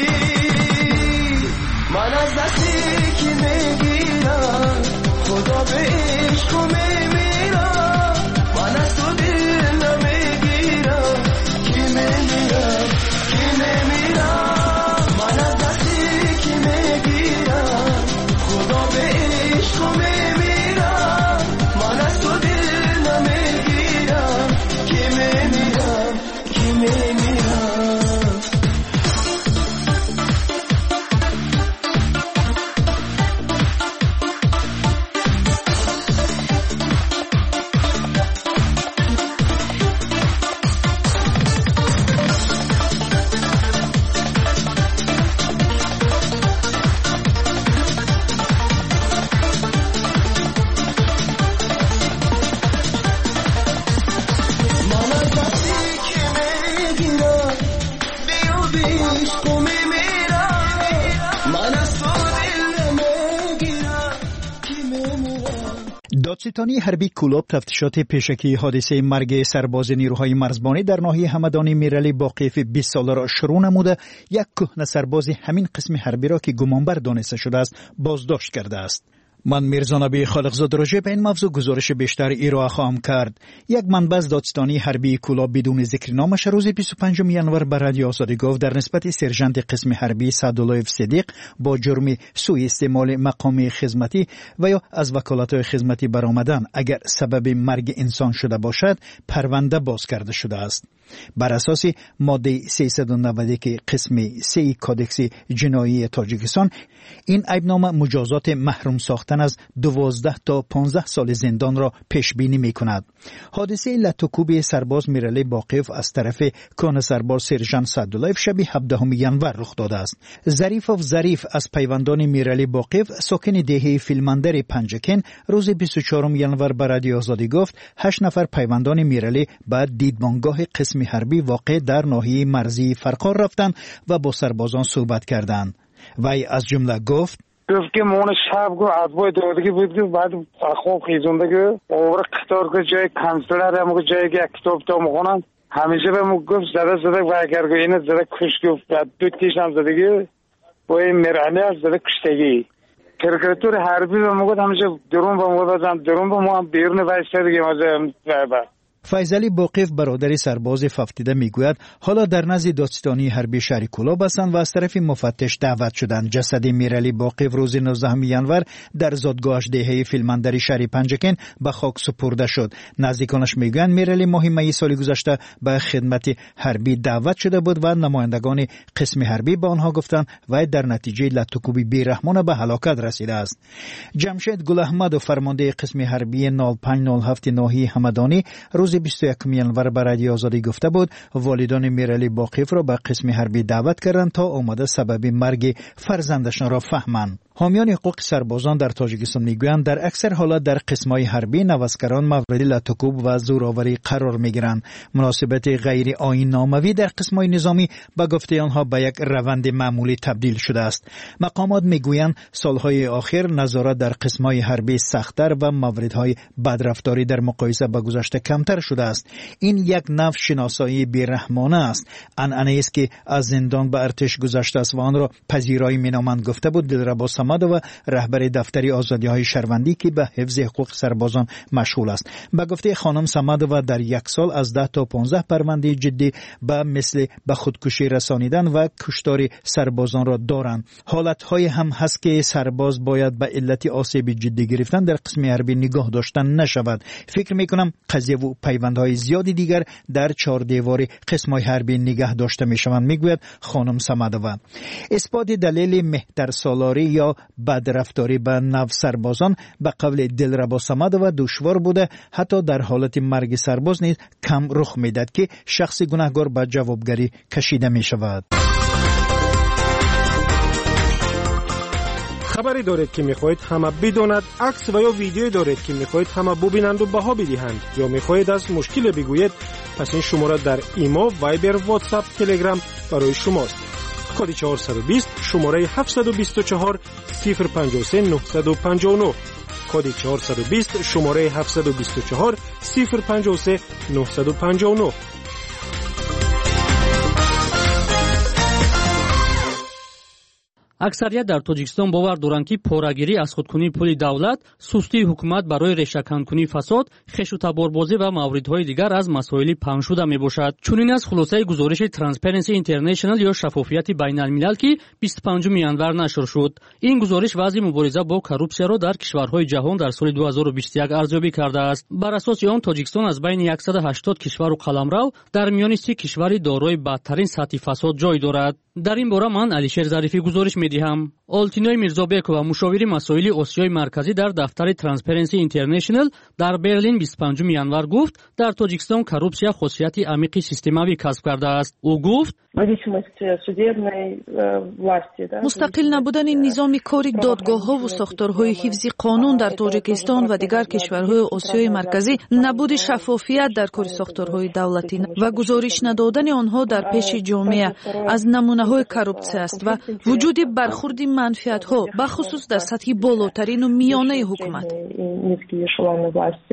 من از دستی که میگیرم خدا به عشق میمیرم، من از تو دل نمیگیرم کی میمیرم کی میمیرم، من از دستی که میگیرم خدا به عشق میمیرم، من از تو دل نمیگیرم کی میمیرم کی میمیرم. دادستانی حربی کولاب تفتیشات پیشکی حادثه مرگ سرباز نیروهای مرزبانی در ناحیه همدان میرالی با قیف بیست ساله را شروع نموده، یک کهنه سرباز همین قسم حربی را که گمانبر دانسته شده است بازداشت کرده است. من میرزا نبی خالقزاد راجع به این موضوع گزارش بیشتر ارائه خواهم کرد. یک منبع از دادستانی حربی کولاب بدون ذکر نامش روز بیست و پنجم ژانویه بر رادیو آزادی گفت در نسبت سرژانت قسم حربی سعدالله صدیق با جرم سوء استعمال مقام خدمتی و یا از وکالت‌های خدمتی برآمدن اگر سبب مرگ انسان شده باشد پرونده باز کرده شده است. بر اساس ماده سیصد و نود و یک قسم سه کادکس جنایی تاجیکستان این ایبنامه مجازات محروم ساختن از دوازده تا پانزده سال زندان را پیش بینی می کند. حادثه لطوکوب سرباز میرعلی باقیف از طرف کان سرباز سرژانت سعدالله شب هفدهم ژانویه رخ داده است. ظریفوف ظریف از پیوندان میرعلی باقیف ساکن دهه فیلمندر پنجکن روز بیست و چهارم ژانویه بر رادیو آزادی گفت هشت نفر پیوندان میرعلی بعد دیدبانگاه قسم حربی واقع در ناحیه مرزی فرقار رفتند و با سربازان صحبت کردند. وی از جمله گفت گفت که مون شب گو عدوای دادگی بود که بعد خواب خیزونده که اوور قطار که جای کنسلر همون جایی که کتاب تا مخونن همیشه به مو گفت زده زده و اگر که اینه زده کش گفت بعد دو تیش هم زدگی با این مرحله از زده کشتگی کرکراتور حربی به مو گفت همیشه درون به مو بزن درون به مو هم بیرون ویسته دیگه مازه بعد فیضعلی باقیف برادر سرباز ففتیده میگوید حالا در نزد دادستانی حربی شهر کولاب هستند و از طرف مفتش دعوت شدند. جسد میرعلی باقیف روز نوزدهم ژانویه در زادگاهش دهه فیلمندری شهر پنجکن به خاک سپرده شد. نزدیکانش میگویند میرعلی ماه می سال گذشته به خدمت حربی دعوت شده بود و نمایندگان قسم حربی به آنها گفتند و در نتیجه لطوکوبی بیرحمانه به هلاکت رسیده است. جمشید گل احمد فرمانده قسم حربی نود و پنج نود و هفت ناحیه همدانی روز بیست و یکم ژانویه بر رادیو آزادی گفته بود والدان میرعلی باقیف را به قسم حربی دعوت کردند تا آمده سبب مرگ فرزندشان را فهمند. حامیان حقوق سربازان در تاجیکستان میگویند در اکثر حالات در قسم‌های حربی نوسکران مورد لطوکوب و زورآوری قرار میگیرند. مناسبت غیر آیین ناموی در قسم‌های نظامی به گفته آنها به یک روند معمولی تبدیل شده است. مقامات میگویند سالهای اخیر نظارت در قسم‌های حربی سخت‌تر و موردهای بدرفتاری در مقایسه با گذشته کمتر شده است. این یک نوع شناسایی بیرحمانه است. عنعنه است که از زندان به ارتش گذشته است و آن را پذیرایی مینامند گفته بود دلربا و رهبر دفتر آزادی‌های شهروندی که به حفظ حقوق سربازان مشغول است. به گفته خانم سمدووا در یک سال از ده تا پانزده پرونده جدی به مثل به خودکشی رسانیدن و کشتار سربازان را دارند. حالت‌های هم هست که سرباز باید به علت آسیب جدی گرفتن در قسم حربی نگاه داشتن نشود. فکر می‌کنم قضیه و پیوندهای زیادی دیگر در چهار دیواری قسم‌های حربی نگاه داشته می‌شوند میگوید خانم سمدووا. اثبات دلیل مهتر سالاری یا بدرفتاری به نو سربازان به قول دلربا سمدووا دشوار بوده. حتی در حالت مرگ سرباز نیز کم رخ میداد که شخص گناهکار به جوابگری کشیده می شود. خبری دارید که میخواهید همه بداند، عکس و یا ویدیویی دارید که میخواهید همه ببینند و بها بدهند یا میخواهید از مشکل بگویید، پس این شماره در ایما، وایبر، واتساپ، تلگرام برای شماست. کد چهارصد و بیست شماره هفتصد و بیست و چهار صفر پنجاه و سه نهصد و پنجاه و نه کد چهارصد و بیست شماره هفتصد و بیست و چهار صفر پنجاه و سه نهصد و پنجاه و نه. аксарият дар тоҷикистон бовар доранд ки порагирӣ аз худкунии пули давлат, сустии ҳукумат барои решаканкунии фасод, хешутаборбозӣ ва мавридҳои дигар аз масоили паҳншуда мебошад. чунин аз хулосаи гузориши Transparency International ё шаффофияти байналмилал ки бисту панҷуми январ нашр шуд. ин гузориш вазъи мубориза бо коррупсияро дар кишварҳои ҷаҳон дар соли ду ҳазору бисту як арзёбӣ кардааст. бар асоси он тоҷикистон аз байни яксад و ҳаштод кишвару қаламрав дар миёни си кишвари дорои бадтарин сатҳи фасод ҷой дорад. дар ин бора ман алишер зарифӣ гузориш медиҳам. олтиной мирзобекова мушовири масоили осиёи марказӣ дар дафтари Transparency International дар Берлин бисту панҷуми январ гуфт дар тоҷикистон коррупсия хосияти амиқи системавӣ касб кардааст. ӯ гуфт мустақил набудани низоми кори додгоҳҳову сохторҳои ҳифзи қонун дар тоҷикистон ва дигар кишварҳои осиёи марказӣ набуди шаффофият дар кори сохторҳои давлатӣ ва гузориш надодани онҳо дар пеши ҷомеа аз намунаҳои коррупсия аст ва вуҷуди бархурди манфиатҳо бахусус дар сатҳи болотарину миёнаи ҳукумат.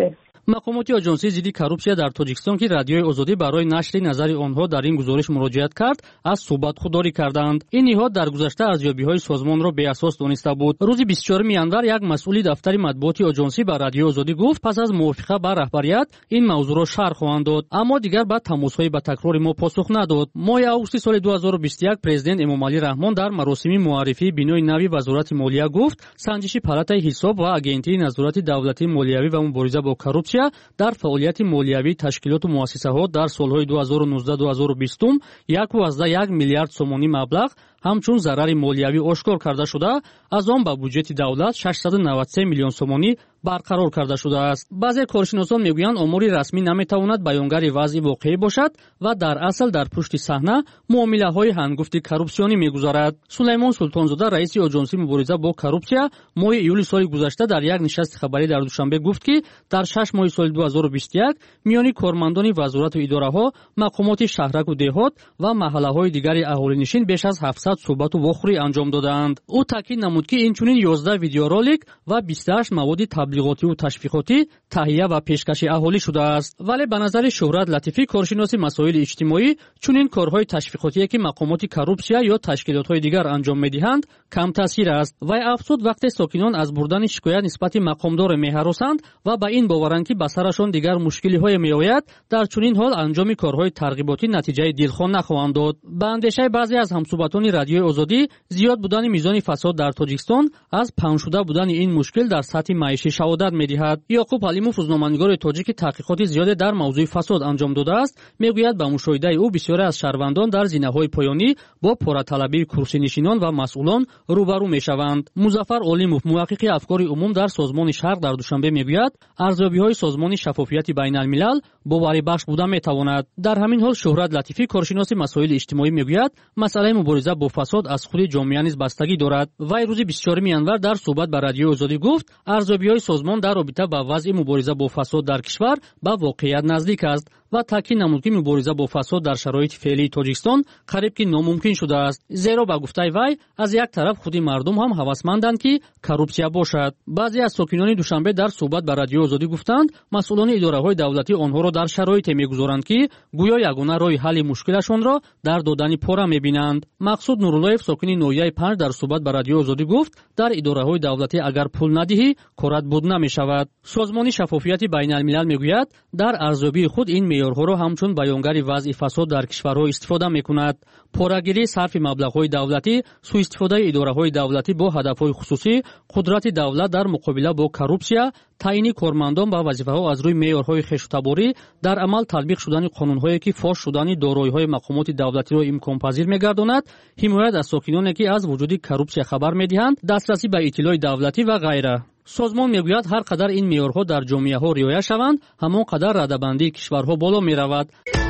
мақомоти аҷонсии зидди коррупсия дар тоҷикистон ки радиои озодӣ барои нашри назари онҳо дар ин гузориш муроҷиат кард аз суҳбат худдорӣ карданд. ин ниҳод дар гузашта арзёбиҳои созмонро беасос дониста буд. рӯзи бисту чоруми январ як масъули дафтари матбуоти аҷонсӣ ба радиои озодӣ гуфт пас аз мувофиқа ба раҳбарият ин мавзӯъро шарҳ хоҳанд дод, аммо дигар ба тамосҳои ба такрори мо посух надод. моҳи августи соли ду ҳазору бисту як президент эмомалӣ раҳмон дар маросими муаррифии бинои нави вазорати молия гуфт санҷиши палатаи ҳисоб ва агентии назорати давлатии молиявӣ ва мубориза бо коррупсия дар фаъолияти молиявии ташкилоту муассисаҳо дар солҳои ду ҳазору нуздаҳ - ду ҳазору бисту як вазда як миллиард сомонӣ маблағ ҳамчун зарари молиявӣ ошкор карда шуда, аз он ба бюджети давлат шашсаду навад и се миллион сомонӣ барқарор карда шудааст. баъзе коршиносон мегӯянд омори расмӣ наметавонад баёнгари вазъи воқеӣ бошад ва дар асл дар пушти саҳна муомилаҳои ҳангуфти коррупсионӣ мегузарад. Сулаймон Султонзода, раиси аҷонсии мубориза бо коррупсия, моҳи июли соли гузашта дар як нишасти хабарӣ дар Душанбе гуфт ки дар шаш моҳи соли ду ҳазору бисту як миёни кормандони вазорату идораҳо, мақомоти шаҳраку деҳот ва маҳаллаҳои дигари аҳолинишин беш аз ҳафтсад суҳбату вохӯрӣ анҷом доданд. ӯ таъкид намуд ки инчунин ёздаҳ видеоролик ва бисту ҳашт маводи таблиғотиву ташвиқотӣ таҳия ва пешкаши аҳолӣ шудааст. вале ба назари Шӯҳрат Латифӣ, коршиноси масоили иҷтимоӣ, чунин корҳои ташвиқотие ки мақомоти коррупсия ё ташкилотҳои дигар анҷом медиҳанд кам таъсир аст. вай афзуд, вақте сокинон аз бурдани шикоят нисбати мақомдоре меҳаросанд ва ба ин боваранд ки ба сарашон дигар мушкилиҳое меояд, дар чунин ҳол анҷоми корҳои тарғиботӣ натиҷаи дилхон нахоҳанд дод. ба андешаи баъзе аз ҳамсуҳбатони радиои озодӣ, зиёд будани мизони фасод дар Тоҷикистон аз паҳншуда будани ин мушкил дар сатҳи маишӣ шаҳодат медиҳад. Яқуб Алимов, рӯзноманигори тоҷики, таҳқиқоти зиёде дар мавзӯи фасод анҷом додааст. мегӯяд ба мушоҳидаи ӯ бисёре аз шаҳрвандон дар зинаҳои поёнӣ бо пораталабии курсинишинон ва масъулон рӯбарӯ мешаванд. Музаффар Олимов, муҳаққиқи афкори умум дар созмони Шарқ дар Душанбе, мегӯяд арзёбиҳои созмони шаффофияти байналмилал боварибахш буда метавонад. дар ҳамин ҳол Шӯҳрат Латифӣ, коршиноси масоили иҷтимоӣ, мегӯяд масъалаи мубориза бо фасод аз худи ҷомеа низ бастагӣ дорад. вай рӯзи бисту чоруми январ дар суҳбат ба радиои озодӣ гуфт арзёбиҳои созмон дар робита ба вазъи мубориза бо фасод дар кишвар ба воқеият наздик аст ва таъкид намуд ки мубориза бо фасод дар шароити феълии Тоҷикистон қариб ки номумкин шудааст. зеро ба гуфтаи вай аз як тараф худи мардум ҳам ҳавасманданд ки коррупсия бошад. баъзе аз сокинони Душанбе дар суҳбат ба радиои озодӣ гуфтанд масъулони идораҳои давлатӣ онҳоро дар шароите мегузоранд ки гӯё ягона роҳи ҳалли мушкилашонро дар додани пора мебинанд. Мақсуд Нуруллоев, сокини ноҳияи панҷ, дар суҳбат ба радиои озодӣ гуфт дар идораҳои давлатӣ агар пул надиҳӣ корат буд намешавад. созмони шаффофияти байналмилал мегӯяд дар арзёбии худ ин меъёрҳоро ҳамчун баёнгари вазъи фасод дар кишварҳо истифода мекунад. порагирӣ, сарфи маблағҳои давлатӣ, сӯистифодаи идораҳои давлатӣ бо ҳадафҳои хусусӣ, қудрати давлат дар муқобила бо коррупсия, таъини кормандон ба вазифаҳо аз рӯи меъёрҳои хештутаборӣ, дар амал татбиқ шудани қонунҳое ки фош шудани дороиҳои мақомоти давлатиро имконпазир мегардонад, ҳимоят аз сокиноне ки аз вуҷуди коррупсия хабар медиҳанд, дастрасӣ ба иттилои давлатӣ ва ғайра. созмон мегӯяд ҳар қадар ин меъёрҳо дар ҷомеаҳо риоя шаванд, ҳамон қадар радабандии кишварҳо боло меравад.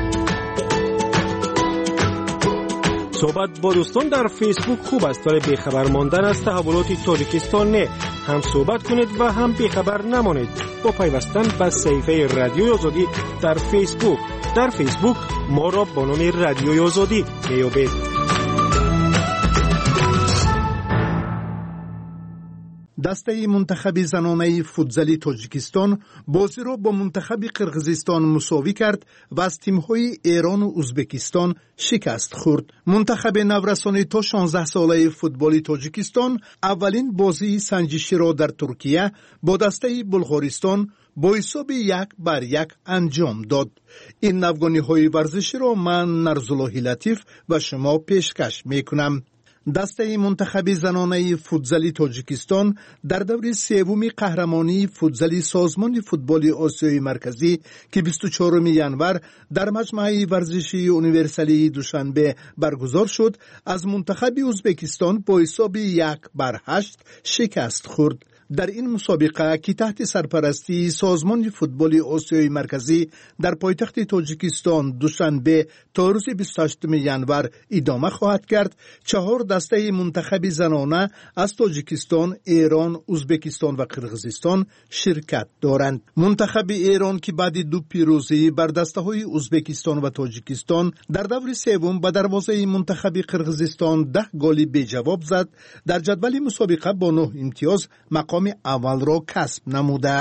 صحبت با دوستان در فیسبوک خوب است ولی بیخبر ماندن از تحولات تاجیکستان نه. هم صحبت کنید و هم بیخبر نمانید با پیوستن به صفحه رادیوی آزادی در فیسبوک. در فیسبوک ما را با نام رادیوی آزادی میابید. دسته منتخب زنانه فوتزالی تاجیکستان بازی را با منتخب قرقیزستان مساوی کرد و از تیم‌های ایران و ازبکستان شکست خورد. منتخب نورسانی تا شانزده ساله فوتبالی تاجیکستان اولین بازی سنجشی را در ترکیه با دسته بلغارستان با حساب یک بر یک انجام داد. این نوگانی‌های ورزشی را من نرزالله لطیف و شما پیشکش می‌کنم. دسته منتخب زنانه فوتزالی تاجیکستان در دور سوم قهرمانی فوتزالی سازمان فوتبال آسیای مرکزی که بیست و چهارم ژانویه در مجمع ورزشی یونیورسالی دوشنبه برگزار شد، از منتخب ازبکستان با حساب یک بر هشت شکست خورد. در این مسابقه که تحت سرپرستی سازمان فوتبال آسیای مرکزی در پایتخت تاجیکستان دوشنبه تا روز بیست و هشتم ژانویه ادامه خواهد کرد، چهار دسته منتخب زنانه از تاجیکستان، ایران، ازبکستان و قرقیزستان شرکت دارند. منتخب ایران که بعد دو پیروزی بر دسته‌های ازبکستان و تاجیکستان در دور سوم به دروازه منتخب قرقیزستان ده گل به جواب زد، در جدول مسابقه با نه امتیاز مقام اول را کسب نموده است.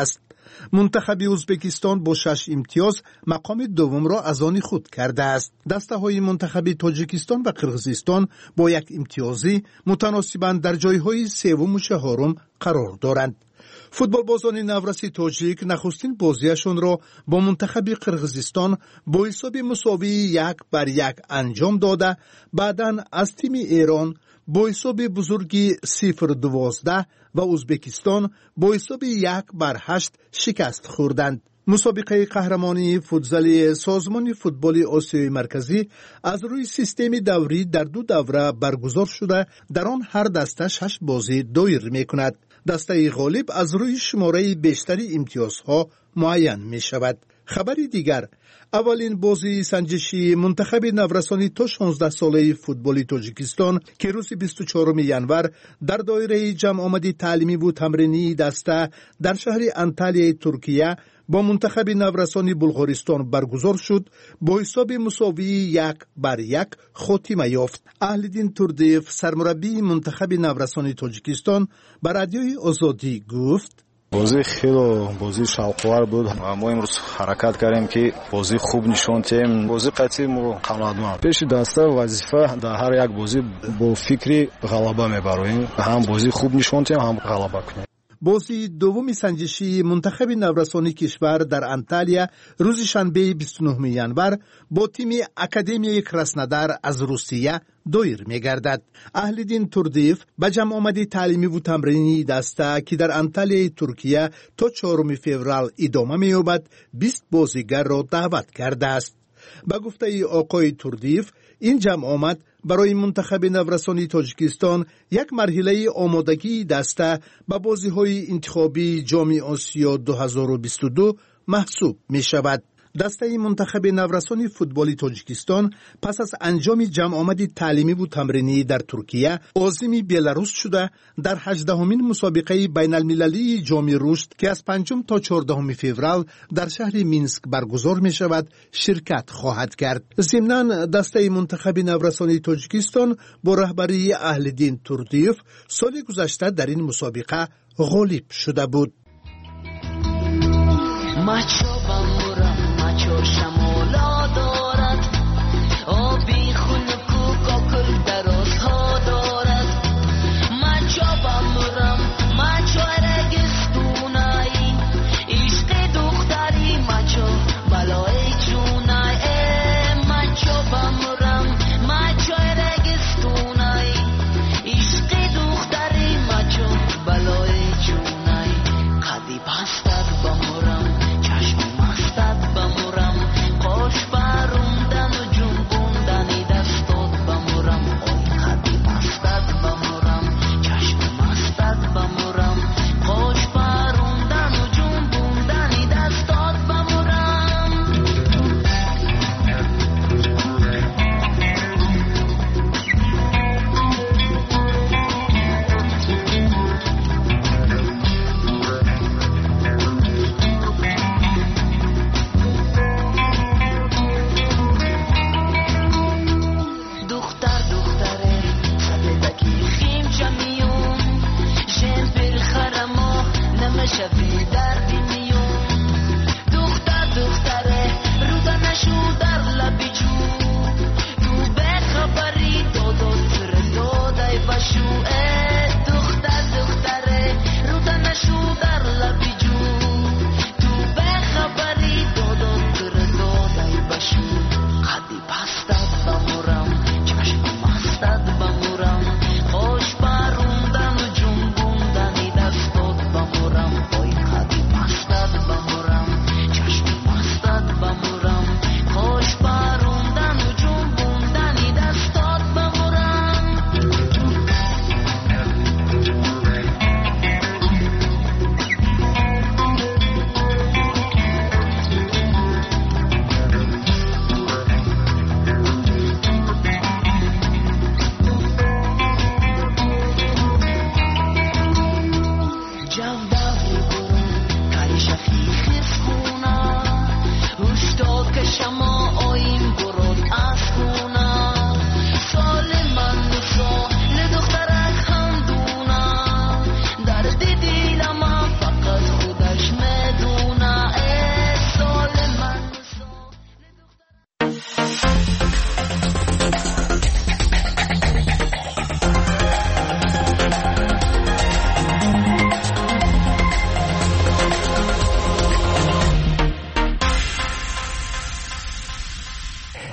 منتخب ازبکستان با شش امتیاز مقام دوم را از آن خود کرده است. دسته های منتخب تاجیکستان و قرقیزستان با یک امتیازی متناسباً در جایهای سوم و چهارم قرار دارند. فوتبال بازان نورسی تاجیک نخستین بازیشان را با منتخب قرقیزستان با حساب مساوی یک بر یک انجام داده، بعداً از تیم ایران با حساب بزرگی صفر دوازده و ازبکستان با حساب یک بر هشت شکست خوردند. مسابقه قهرمانی فوتزالی سازمان فوتبال آسیای مرکزی از روی سیستم دوری در دو دوره برگزار شده، در آن هر دسته شش بازی دایر می کند. دسته غالب از روی شماره بیشتری امتیازها معین می شود. خبری دیگر، اولین بازی سنجشی منتخب نورسانی تا شانزده ساله فوتبال تاجیکستان که روز بیست و چهارم ژانویه در دایره جمع آمدی تعلیمی و تمرینی دسته در شهر انتالیای ترکیه با منتخب نورسانی بلغارستان برگزار شد، با حساب مساوی یک بر یک خاتمه یافت. اهلدین توردیف سرمربی منتخب نورسانی تاجیکستان به رادیوی آزادی گفت: بازی خیلی بازی شوق‌آور بود و ما امروز حرکت کردیم که بازی خوب نشون دهیم. بازی قطعی ما قانونمند پیش دسته وظیفه در هر یک بازی با فکری غلبه میبریم، هم بازی خوب نشون دهیم هم غلبه کنیم. بازی دومی سنجشی منتخب نورسانی کشور در انتالیا روز شنبه بیست و نهم ژانویه با تیم اکادمیای کراسنودار از روسیه دایر می‌گردد. اهلدین توردیف به جمع آمدی تعلیمی و تمرینی دسته که در انتالیای ترکیه تا چهارم فوریه ادامه می‌یابد بیست بازیگر را دعوت کرده است. به گفته آقای توردیف، این جمع آمد برای منتخب نورسانی تاجیکستان یک مرحله آمادگی دسته به بازی‌های انتخابی جام آسیا دو هزار و بیست و دو محسوب می شود. دسته منتخب نورسانی فوتبال تاجیکستان پس از انجام جمع آمدی تعلیمی و تمرینی در ترکیه عازم بلاروس شده، در هجدهمین مسابقه بین المللی جام رشد که از پنجم تا چهاردهم فوریه در شهر مینسک برگزار می شود شرکت خواهد کرد. ضمناً دسته منتخب نورسانی تاجیکستان با رهبری اهلدین توردیف سال گذشته در این مسابقه غالب شده بود. چو شمالا دارد آبی خنک و کاکل درازها دارد من چابم رم من چای رگستونایی عشق دختری من چو بلای جونای من چابم رم من چای رگستونایی عشق دختری من چو بلای جونای قدی بستد بمرم چشم مستد بمرم خوش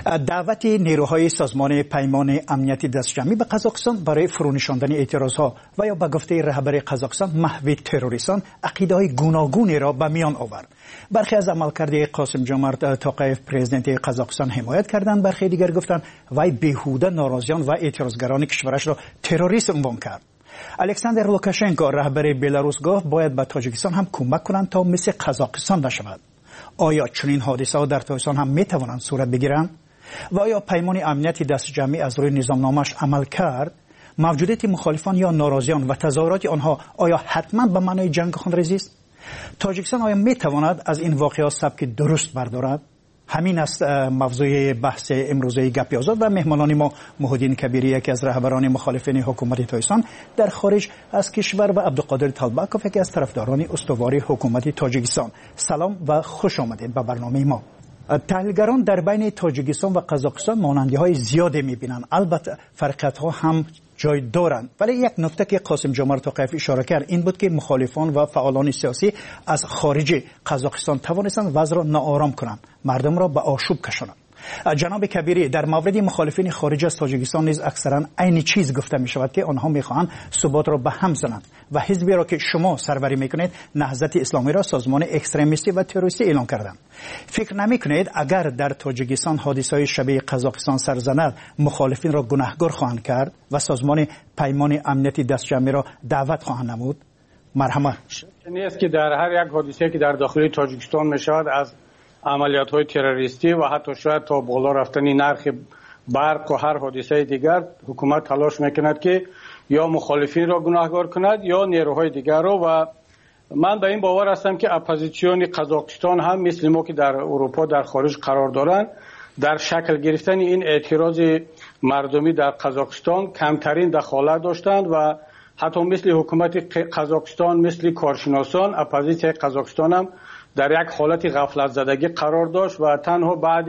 دعوت نیروهای سازمان پیمان امنیتی دستجمعی به قزاقستان برای فرونشاندن اعتراضها و یا به گفته رهبر قزاقستان محو تروریستان عقیده‌های گوناگونی را به میان آورد. برخی از عملکرد قاسم جمعت توقیف پرزیدنت قزاقستان حمایت کردند، برخی دیگر گفتند وی بیهوده ناراضیان و اعتراضگران کشورش را تروریست عنوان کرد. الکساندر لوکاشنکو رهبر بلاروس گفت باید به تاجیکستان هم کمک کنند تا مثل قزاقستان نشود. آیا چنین حادثه‌ها در تاجیکستان هم میتوانند صورت بگیرند؟ و آیا پیمان امنیتی دست جمعی از روی نظامنامه‌اش عمل کرد؟ موجودیت مخالفان یا ناراضیان و تظاهرات آنها آیا حتما به معنای جنگ خونریزی است؟ تاجیکستان آیا میتواند از این واقعات سبک درست بردارد؟ همین است موضوع بحث امروزه گپ آزاد و مهمانان ما محمدین کبیری، یکی از رهبران مخالفین حکومت تاجیکستان در خارج از کشور، و عبدالقادر طالبکوف، یکی از طرفداران استوار حکومت تاجیکستان. سلام و خوش آمدید به برنامه ما. تحلیلگران در بین تاجیکستان و قزاقستان مانندی‌های زیادی می‌بینند، البته فرقیت‌ها هم جای دارند، ولی یک نکته که قاسم جمعت توقیف اشاره کرد این بود که مخالفان و فعالان سیاسی از خارج قزاقستان توانستند وضع را ناآرام کنند، مردم را به آشوب کشانند. جناب کبیری، در مورد مخالفین خارج از تاجیکستان نیز اکثرا عین چیز گفته می شود که آنها میخواهند ثبات را به هم زنند و حزبی را که شما سروری میکنید نهضت اسلامی را سازمان اکستریمیستی و تروریستی اعلام کردند. فکر نمیکنید اگر در تاجیکستان حادثه‌های شبیه قزاقستان سر زند مخالفین را گناهکار خواهند کرد و سازمان پیمان امنیتی دستجمعی را دعوت خواهند نمود؟ مرحمت. نیست که در هر یک حادثه که در داخل تاجیکستان میشود از عملیات های تروریستی و حتی شاید تا بالا رفتنی نرخ برق و هر حادثه دیگر حکومت تلاش میکند که یا مخالفین را گناهکار کند یا نیروهای دیگر را، و من به این باور هستم که اپوزیسیون قزاقستان هم مثل ما که در اروپا در خارج قرار دارند در شکل گرفتن این اعتراض مردمی در قزاقستان کمترین دخالت داشتند و حتی مثل حکومت قزاقستان مثل کارشناسان اپوزیسیون قزاقستان هم در یک حالت غفلت زدگی قرار داشت و تنها بعد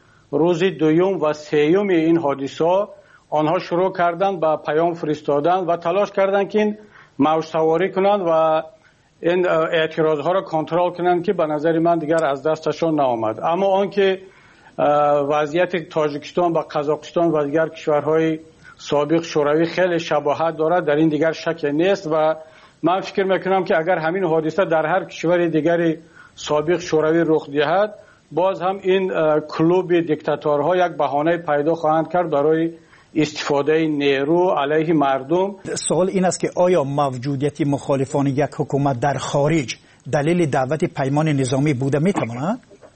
روز دوم و سوم این حادثه آنها شروع کردند با پیام فرستادن و تلاش کردند که این موج سواری کنند و این اعتراضها را کنترل کنند که به نظر من دیگر از دستشان نآمد. اما آنکه وضعیت تاجیکستان و قزاقستان و دیگر کشورهای سابق شوروی خیلی شباهت دارد در این دیگر شک نیست و من فکر میکنم که اگر همین حادثه در هر کشور دیگری سابق شوروی رخ دهد باز هم این کلوب دیکتاتورها یک بهانه پیدا خواهند کرد برای استفاده نیرو علیه مردم. سوال این است که آیا موجودیت مخالفان یک حکومت در خارج دلیل دعوت پیمان نظامی بوده میتواند؟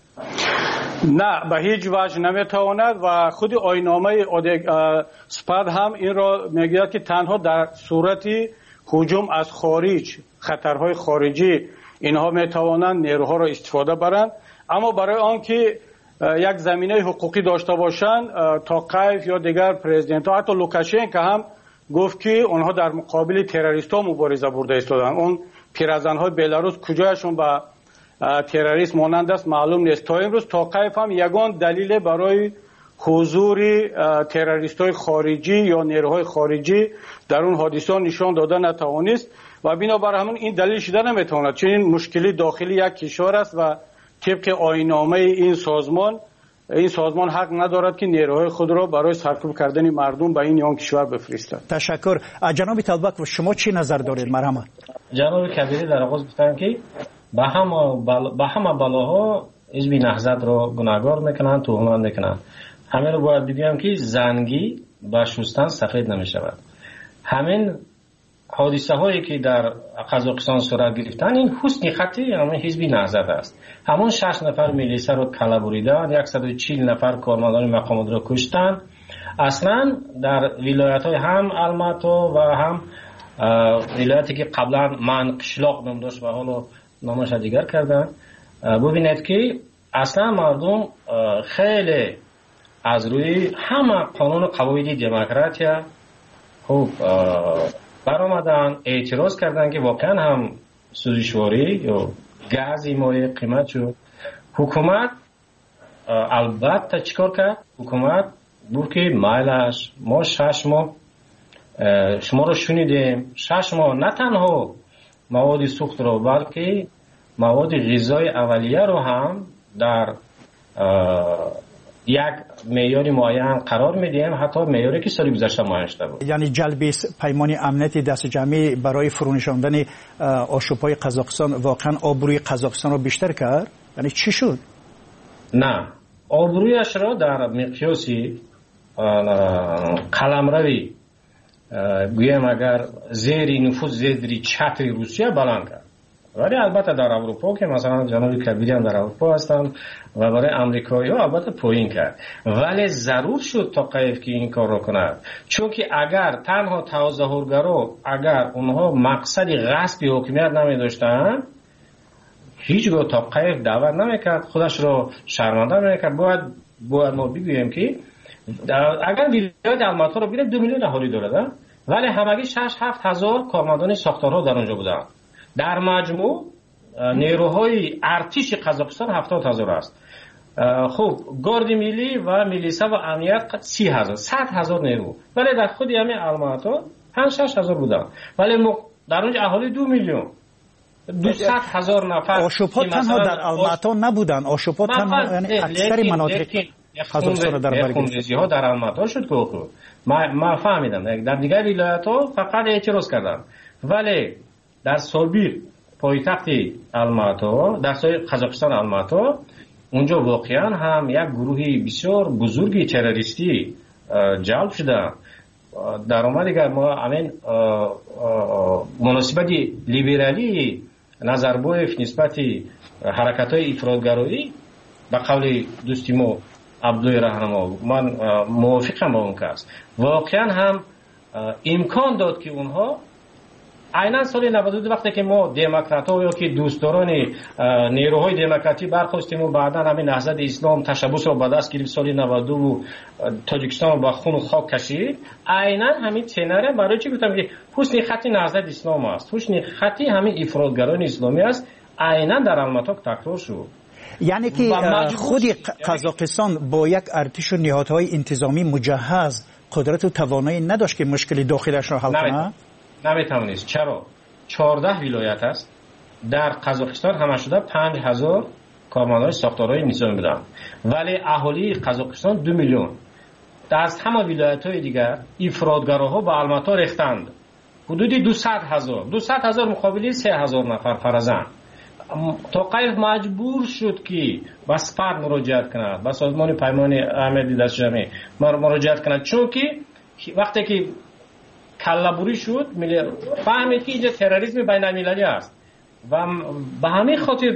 نه، به هیچ وجه نمیتواند و خود آیین‌نامه سپاد هم این را میگوید که تنها در صورتی هجوم از خارج، خطرهای خارجی، اینها میتوانند نیروها را استفاده برند. اما برای آنکه یک زمینه حقوقی داشته باشند، توقیف یا دیگر پرزیدنت ها، حتی لوکاشنکو هم گفت که آنها در مقابل تروریست ها مبارزه برده ایستادند. اون پیرزن های بلاروس کجایشون به تروریست مانند است معلوم نیست. تا امروز توقیف هم یگان دلیل برای حضور تروریست های خارجی یا نیروهای خارجی در اون حادثه نشان داده نتوانست و بنابر همون این دلیل شده نمیتواند، چون این مشکلی داخلی یک کشور است و طبق آیین‌نامه این سازمان این سازمان حق ندارد که نیروهای خود را برای سرکوب کردن مردم به این یا کشور بفرستد. تشکر. جناب طالبک و شما چی نظر دارید؟ مرحمت. جناب کبیری در آغاز گفتن که به همه بل... به همه بلاها حزب نهضت را گناهکار میکنند، تهمت میکنند. همین رو باید بگویم که زنگی با شستن سفید نمیشود. همین حادثه هایی که در قزاقستان صورت گرفتن این حسن خطی همین حزب نهضت است. همون شش نفر میلیسه رو کله بریدن، صد و چهل نفر کارمندان مقامات رو کشتن. اصلا در ولایت های هم الماتو و هم ولایتی که قبلا من قشلاق نام داشت و حالا نامش دیگر کردن، ببینید که اصلا مردم خیلی از روی همه قانون قواعد دموکراتیا خوب برآمدن، اعتراض کردن که واقعا هم سوزشواری یا گاز مایع قیمت شد. حکومت البته چیکار کرد؟ حکومت بود که مایلش ما شش ماه شما رو شنیدیم، شش ماه نه تنها مواد سوخت رو بلکه مواد غذای اولیه رو هم در یک معیار معین قرار میدیم، حتی معیاری که سال گذشته معین شده بود. یعنی جلب پیمان امنیتی دست جمعی برای فرونشاندن آشوب‌های قزاقستان واقعا آبروی قزاقستان رو بیشتر کرد؟ یعنی چی شد؟ نه، آبرویش را در مقیاسی قلمروی گویم اگر زیر نفوذ زیر چتر روسیه بلند کرد. ولی البته در اروپا که مثلا جناب کبیری هم در اروپا هستن و برای امریکایی ها البته پایین کرد، ولی ضرور شد توقیف که این کار رو کند، چون که اگر تنها تظاهرگرا اگر اونها مقصد غصب حکومت نمی داشتن هیچگاه توقیف دعوت نمیکرد، خودش رو شرمنده نمیکرد. باید باید ما بگوییم که اگر ولایت الماتا رو ببینید دو میلیون اهالی داره، ولی همگی شش هفت هزار کارمندان ساختارها در اونجا بودن. در مجموع نیروهای ارتش قزاقستان هفتاد هزار است. خب گارد ملی و میلیسا و امنیت سی هزار، صد هزار نیرو، ولی در خود همین الماتا پنج شش هزار بودن، ولی در اونجا اهالی دو میلیون دویست هزار نفر. آشوب‌ها تنها در الماتا نبودن، آشوب‌ها تنها یعنی اکثر مناطق قزاقستان در بر گرفتن ها در الماتا شد که ما ما فهمیدم در دیگر ولایت‌ها فقط اعتراض کردن، ولی در سابیر پایتخت الماتا در سای قزاقستان الماتا اونجا واقعا هم یک گروهی بسیار بزرگی تروریستی جلب شده. در اومد دیگر ما همین مناسبت لیبرالی نظربایف نسبت حرکت‌های افراط‌گرایی به قول دوستی ما عبدالله رهنما من موافقم با اون کس، واقعا هم امکان داد که اونها عیناً سال نود و دو وقتی که ما دموکرات‌ها یا که دوستداران نیروهای دموکراتی برخواستیم و بعداً همین نهضت اسلام تشبث رو به دست گرفت سال نود و دو و تاجیکستان رو با خون و خاک کشید، عیناً همین سناریو برای چی گفتم که حسن خطی نهضت اسلام است، حسن خطی همین افراطگران اسلامی است، عیناً در الماتا تکرار شد. یعنی که خود قزاقستان با یک ارتش و نهادهای انتظامی مجهز قدرت و توانایی نداشت که مشکل داخلش را حل کنه؟ نمیتونست. چرا؟ چهارده ولایت است در قزاقستان، همه شده پنج هزار کارمندان ساختارهای نظامی بودن، ولی اهالی قزاقستان دو میلیون. از همه ولایت‌های دیگر افراطگراها به الماتا ریختند، حدودی دویست هزار دویست هزار مقابل سه هزار نفر فرزند. توقیف مجبور شد که به سپاه مراجعت کند، به سازمان پیمان امنیتی دست جمعی مراجعت کند، چون که وقتی که کله‌بری شد فهمید که اینجا تروریسم بین المللی است و به همین خاطر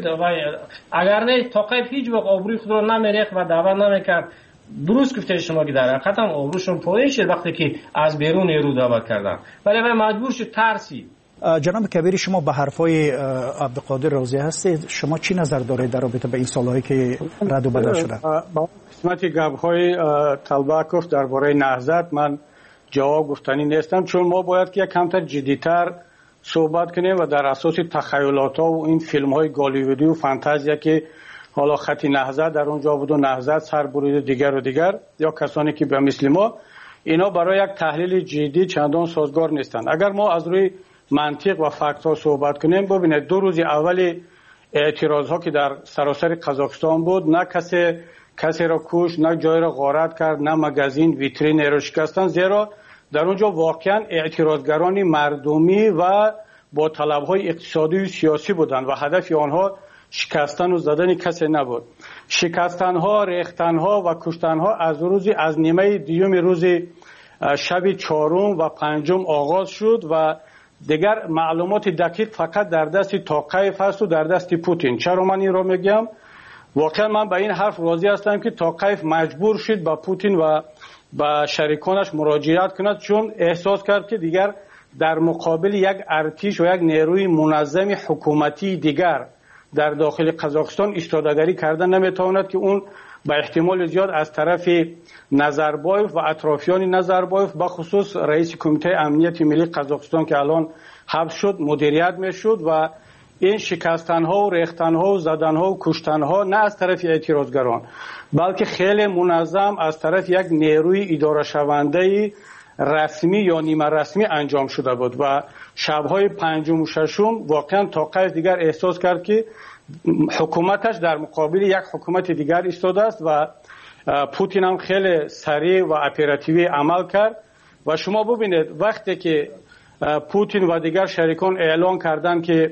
اگر نه توقیف هیچ وقت آبروی خود را نمیریخت و دعوت نمیکرد. درست گفته شما که در حقیقت هم آبروشون پایین شد وقتی که از بیرون نیرو دعوت کردن، ولی مجبور شد ترسید. جناب کبیری، شما به حرفای عبدالقادر راضی هستید؟ شما چی نظر دارید در رابطه به این سالهایی که رد و بدل شده؟ با قسمت گپ‌های طلبکوف درباره نهضت من جواب گفتنی نیستم، چون ما باید که یک کمتر جدی‌تر صحبت کنیم و در اساس تخیلات ها و این فیلم های گالیوودی و فانتزیا که حالا خطی نهضت در اونجا بود و نهضت سر بریده دیگر و دیگر یا کسانی که به مثل ما، اینا برای یک تحلیل جدی چندان سازگار نیستند. اگر ما از روی منطق و فکت ها صحبت کنیم، ببینید دو روز اول اعتراض ها که در سراسر قزاقستان بود، نه کسی کسی را کش، نه جای را غارت کرد، نه مگزین ویترین را شکستن، زیرا در اونجا واقعا اعتراضگران مردمی و با طلبهای اقتصادی و سیاسی بودند و هدف آنها شکستن و زدن کسی نبود. شکستن ها، ریختن ها و کشتن ها از روزی از نیمه دیوم روز شب چهارم و پنجم آغاز شد و دیگر معلومات دقیق فقط در دست توقیف هست و در دست پوتین. چرا من این را میگم؟ واقعا من به این حرف راضی هستم که توقیف مجبور شد با پوتین و با شریکانش مراجعت کند، چون احساس کرد که دیگر در مقابل یک ارتش و یک نیروی منظم حکومتی دیگر در داخل قزاقستان ایستادگی کردن نمیتواند که اون به احتمال زیاد از طرف نظربایف و اطرافیان نظربایف به خصوص رئیس کمیته امنیت ملی قزاقستان که الان حبس شد مدیریت میشد و این شکستن ها و ریختن ها و زدن ها و کشتن ها نه از طرف اعتراضگران بلکه خیلی منظم از طرف یک نیروی اداره شونده رسمی یا نیمه رسمی انجام شده بود و شبهای پنجم و ششم واقعا توقیف دیگر احساس کرد که حکومتش در مقابل یک حکومت دیگر ایستاده است و پوتین هم خیلی سریع و اپراتیوی عمل کرد و شما ببینید وقتی که پوتین و دیگر شریکان اعلان کردن که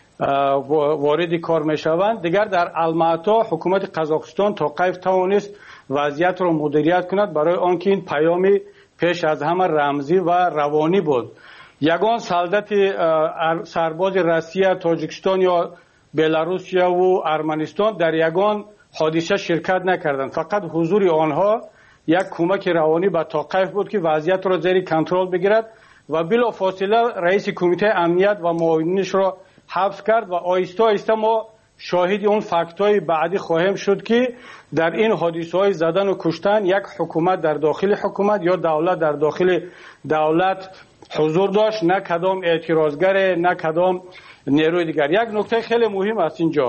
وارد کار میشوند، دیگر در الماتا حکومت قزاقستان تا کیف توانست وضعیت را مدیریت کند، برای آنکه این پیامی پیش از همه رمزی و روانی بود. یگان سلطت سرباز روسیه، تاجیکستان یا بلاروسیا و ارمنستان در یگان حادثه شرکت نکردند، فقط حضور آنها یک کمک روانی به توقیف بود که وضعیت را زیر کنترل بگیرد و بلافاصله رئیس کمیته امنیت و معاونینش را حبس کرد و آهسته آهسته ما شاهد اون فکت‌های بعدی خواهیم شد که در این حادثه‌های زدن و کشتن یک حکومت در داخل حکومت یا دولت در داخل دولت حضور داشت، نه کدام اعتراضگر، نه کدام نیروی دیگر. یک نکته خیلی مهم است اینجا،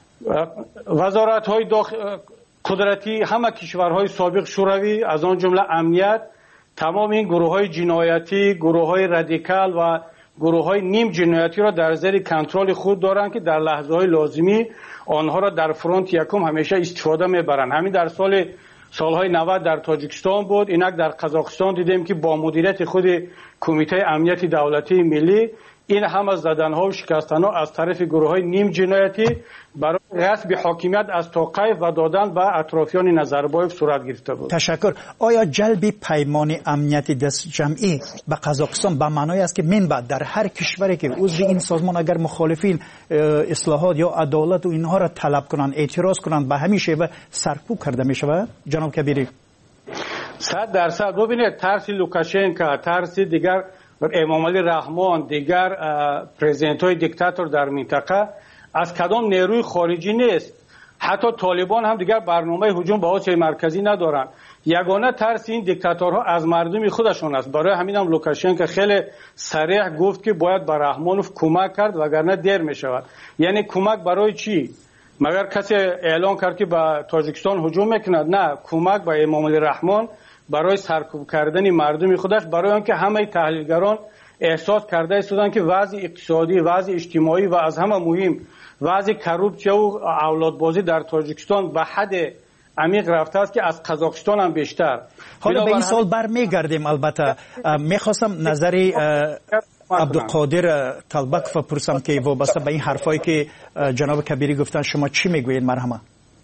وزارت‌های داخل قدرتی همه کشورهای سابق شوروی از آن جمله امنیت تمام این گروه‌های جنایتی، گروه‌های رادیکال و گروه‌های نیم جنایتی را در زیر کنترل خود دارند که در لحظه‌های لازمی آنها را در فرانت یکم همیشه استفاده می‌برند. همین در سال سالهای نود در تاجیکستان بود، اینک در قزاقستان دیدیم که با مدیریت خود کمیته امنیت دولتی ملی این همه زدن‌ها و شکستن‌ها از طرف گروه‌های نیم جنایتی برای غصب حاکمیت از توقیف و دادن به اطرافیان نظربایف صورت گرفته بود. تشکر. آیا جلب پیمان امنیت دست جمعی به قزاقستان به معنای است که من بعد در هر کشوری که عضو این سازمان اگر مخالفین اصلاحات یا عدالت و اینها را طلب کنند، اعتراض کنند، به همین شیوه سرکوب کرده می شود؟ جناب کبیری. صد درصد. ببینید ترس لوکاشنکا، ترس دیگر امامعلی رحمان، دیگر پرزیدنت های دیکتاتور در منطقه از کدام نیروی خارجی نیست. حتی طالبان هم دیگر برنامه هجوم به آسیای مرکزی ندارند. یگانه ترس این دیکتاتورها از مردم خودشون است. برای همین هم لوکاشنکو خیلی صریح گفت که باید به رحمانوف کمک کرد وگرنه دیر می شود. یعنی کمک برای چی؟ مگر کسی اعلان کرد که به تاجیکستان هجوم میکند؟ نه، کمک به امامعلی رحمان برای سرکوب کردن مردم خودش، برای آنکه همه تحلیلگران احساس کرده ایستادند که وضع اقتصادی، وضع اجتماعی و از همه مهم وضع کروپسیا و اولادبازی در تاجیکستان به حد عمیق رفته است که از قزاقستان هم بیشتر. حالا به این سال برمیگردیم. البته میخواستم نظری عبدالقادر طلبک بپرسم که وابسته به این حرفایی که جناب کبیری گفتن شما چی میگویید؟ مرحمه.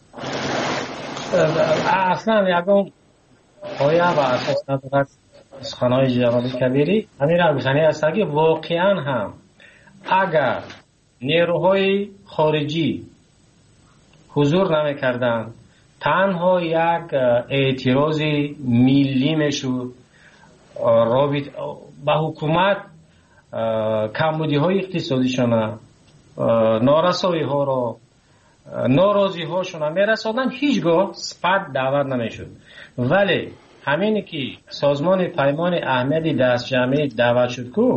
اصلا یکم پایه و اساس ندارد سخنهای جناب کبیری همین را گفتنی است که واقعا هم اگر نیروهای خارجی حضور نمی کردن، تنها یک اعتراض ملی میشد رابط با حکومت کمبودی های اقتصادیشون، نارسایی ها را، ناراضی هاشون میرسادن، هیچگاه سپد دعوت نمیشد. ولی همینی که سازمان پیمان اهمیت دست جمعی دعوت شد که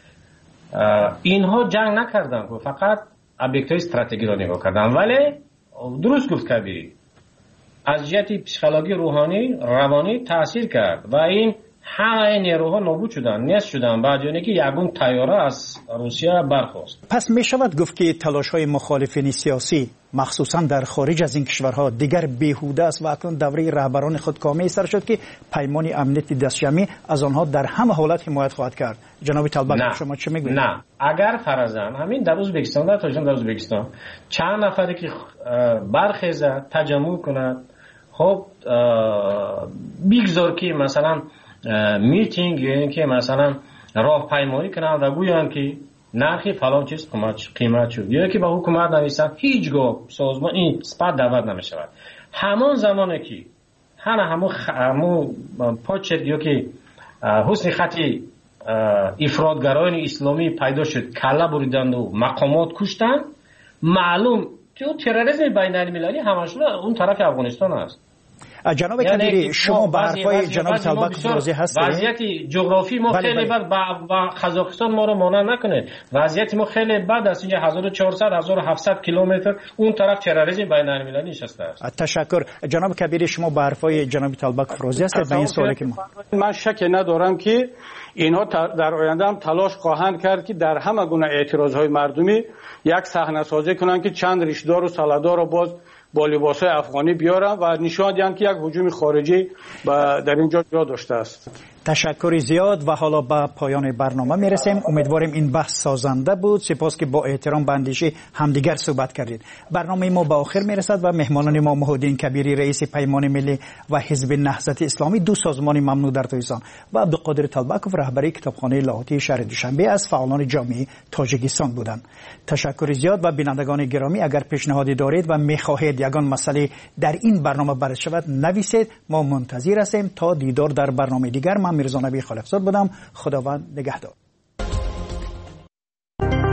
اینها جنگ نکردن، که فقط ابیکت های استراتژی را نگاه کردن. ولی درست گفت کبیری، از جهت پسیکولوژی روحانی روانی تاثیر کرد و این همه نیروها نابود شدن، نیست شدن بعد یعنی که یگون طیاره از روسیه برخاست. پس می شود گفت که تلاش های مخالفین سیاسی مخصوصا در خارج از این کشورها دیگر بیهوده است و اکنون دوره رهبران خودکامه سر شد که پیمان امنیت دست جمعی از آنها در همه حالت حمایت خواهد کرد. جناب طلبک شما چه میگویید؟ نه، اگر فرضاً همین در ازبکستان در تاجیکستان در ازبکستان چند نفری که برخیزه تجمع کند، خب بیگذار که مثلا میتینگ یا اینکه مثلا راهپیمایی کنند و گویند که نرخی فلان چیز قیمت شد یا که به حکومت نویسند، هیچگاه سازمان این سپد دعوت نمی شود. همان زمانی که همه همون همون پاچت یا که حسن خطی افراطگرایان اسلامی پیدا شد، کله بریدند و مقامات کشتند، معلوم که تروریسم بین المللی همشون اون طرف افغانستان است. جناب کبیری شما به حرفای جناب طلبک واضح هستید؟ وضعیت جغرافی ما خیلی بد و قزاقستان ما رو مانع نکنه. وضعیت ما خیلی بد است. اینجا هزار و چهارصد هزار و هفتصد کیلومتر اون طرف تروریسم بین المللی نشسته است. تشکر. جناب کبیری شما به حرفای جناب طلبک واضح هستید به این سوالی که ما من شک ندارم که اینها در آینده هم تلاش خواهند کرد که در همه گونه اعتراضهای مردمی یک صحنه سازی کنند که چند ریشه‌دار و ساله‌دار رو باز با لباس‌های افغانی بیارن و نشان دهند که یک هجوم خارجی در اینجا جا داشته است. تشکر زیاد و حالا به پایان برنامه میرسیم. امیدواریم این بحث سازنده بود. سپاس که با احترام به اندیشه همدیگر صحبت کردید. برنامه ما به آخر میرسد و مهمانان ما محمدالدین کبیری رئیس پیمان ملی و حزب نهضت اسلامی، دو سازمان ممنوع در تویسان، و عبدالقادر طلبکوف رهبری کتابخانه لاهوتی شهر دوشنبه از فعالان جامعه تاجیکستان بودند. تشکر زیاد. و بینندگان گرامی، اگر پیشنهادی دارید و میخواهید یگان مسئله در این برنامه بررسی شود نویسید. ما منتظر هستیم. تا دیدار در برنامه دیگر، من میرزا نبی خالقزاد بودم. خداوند نگهدار.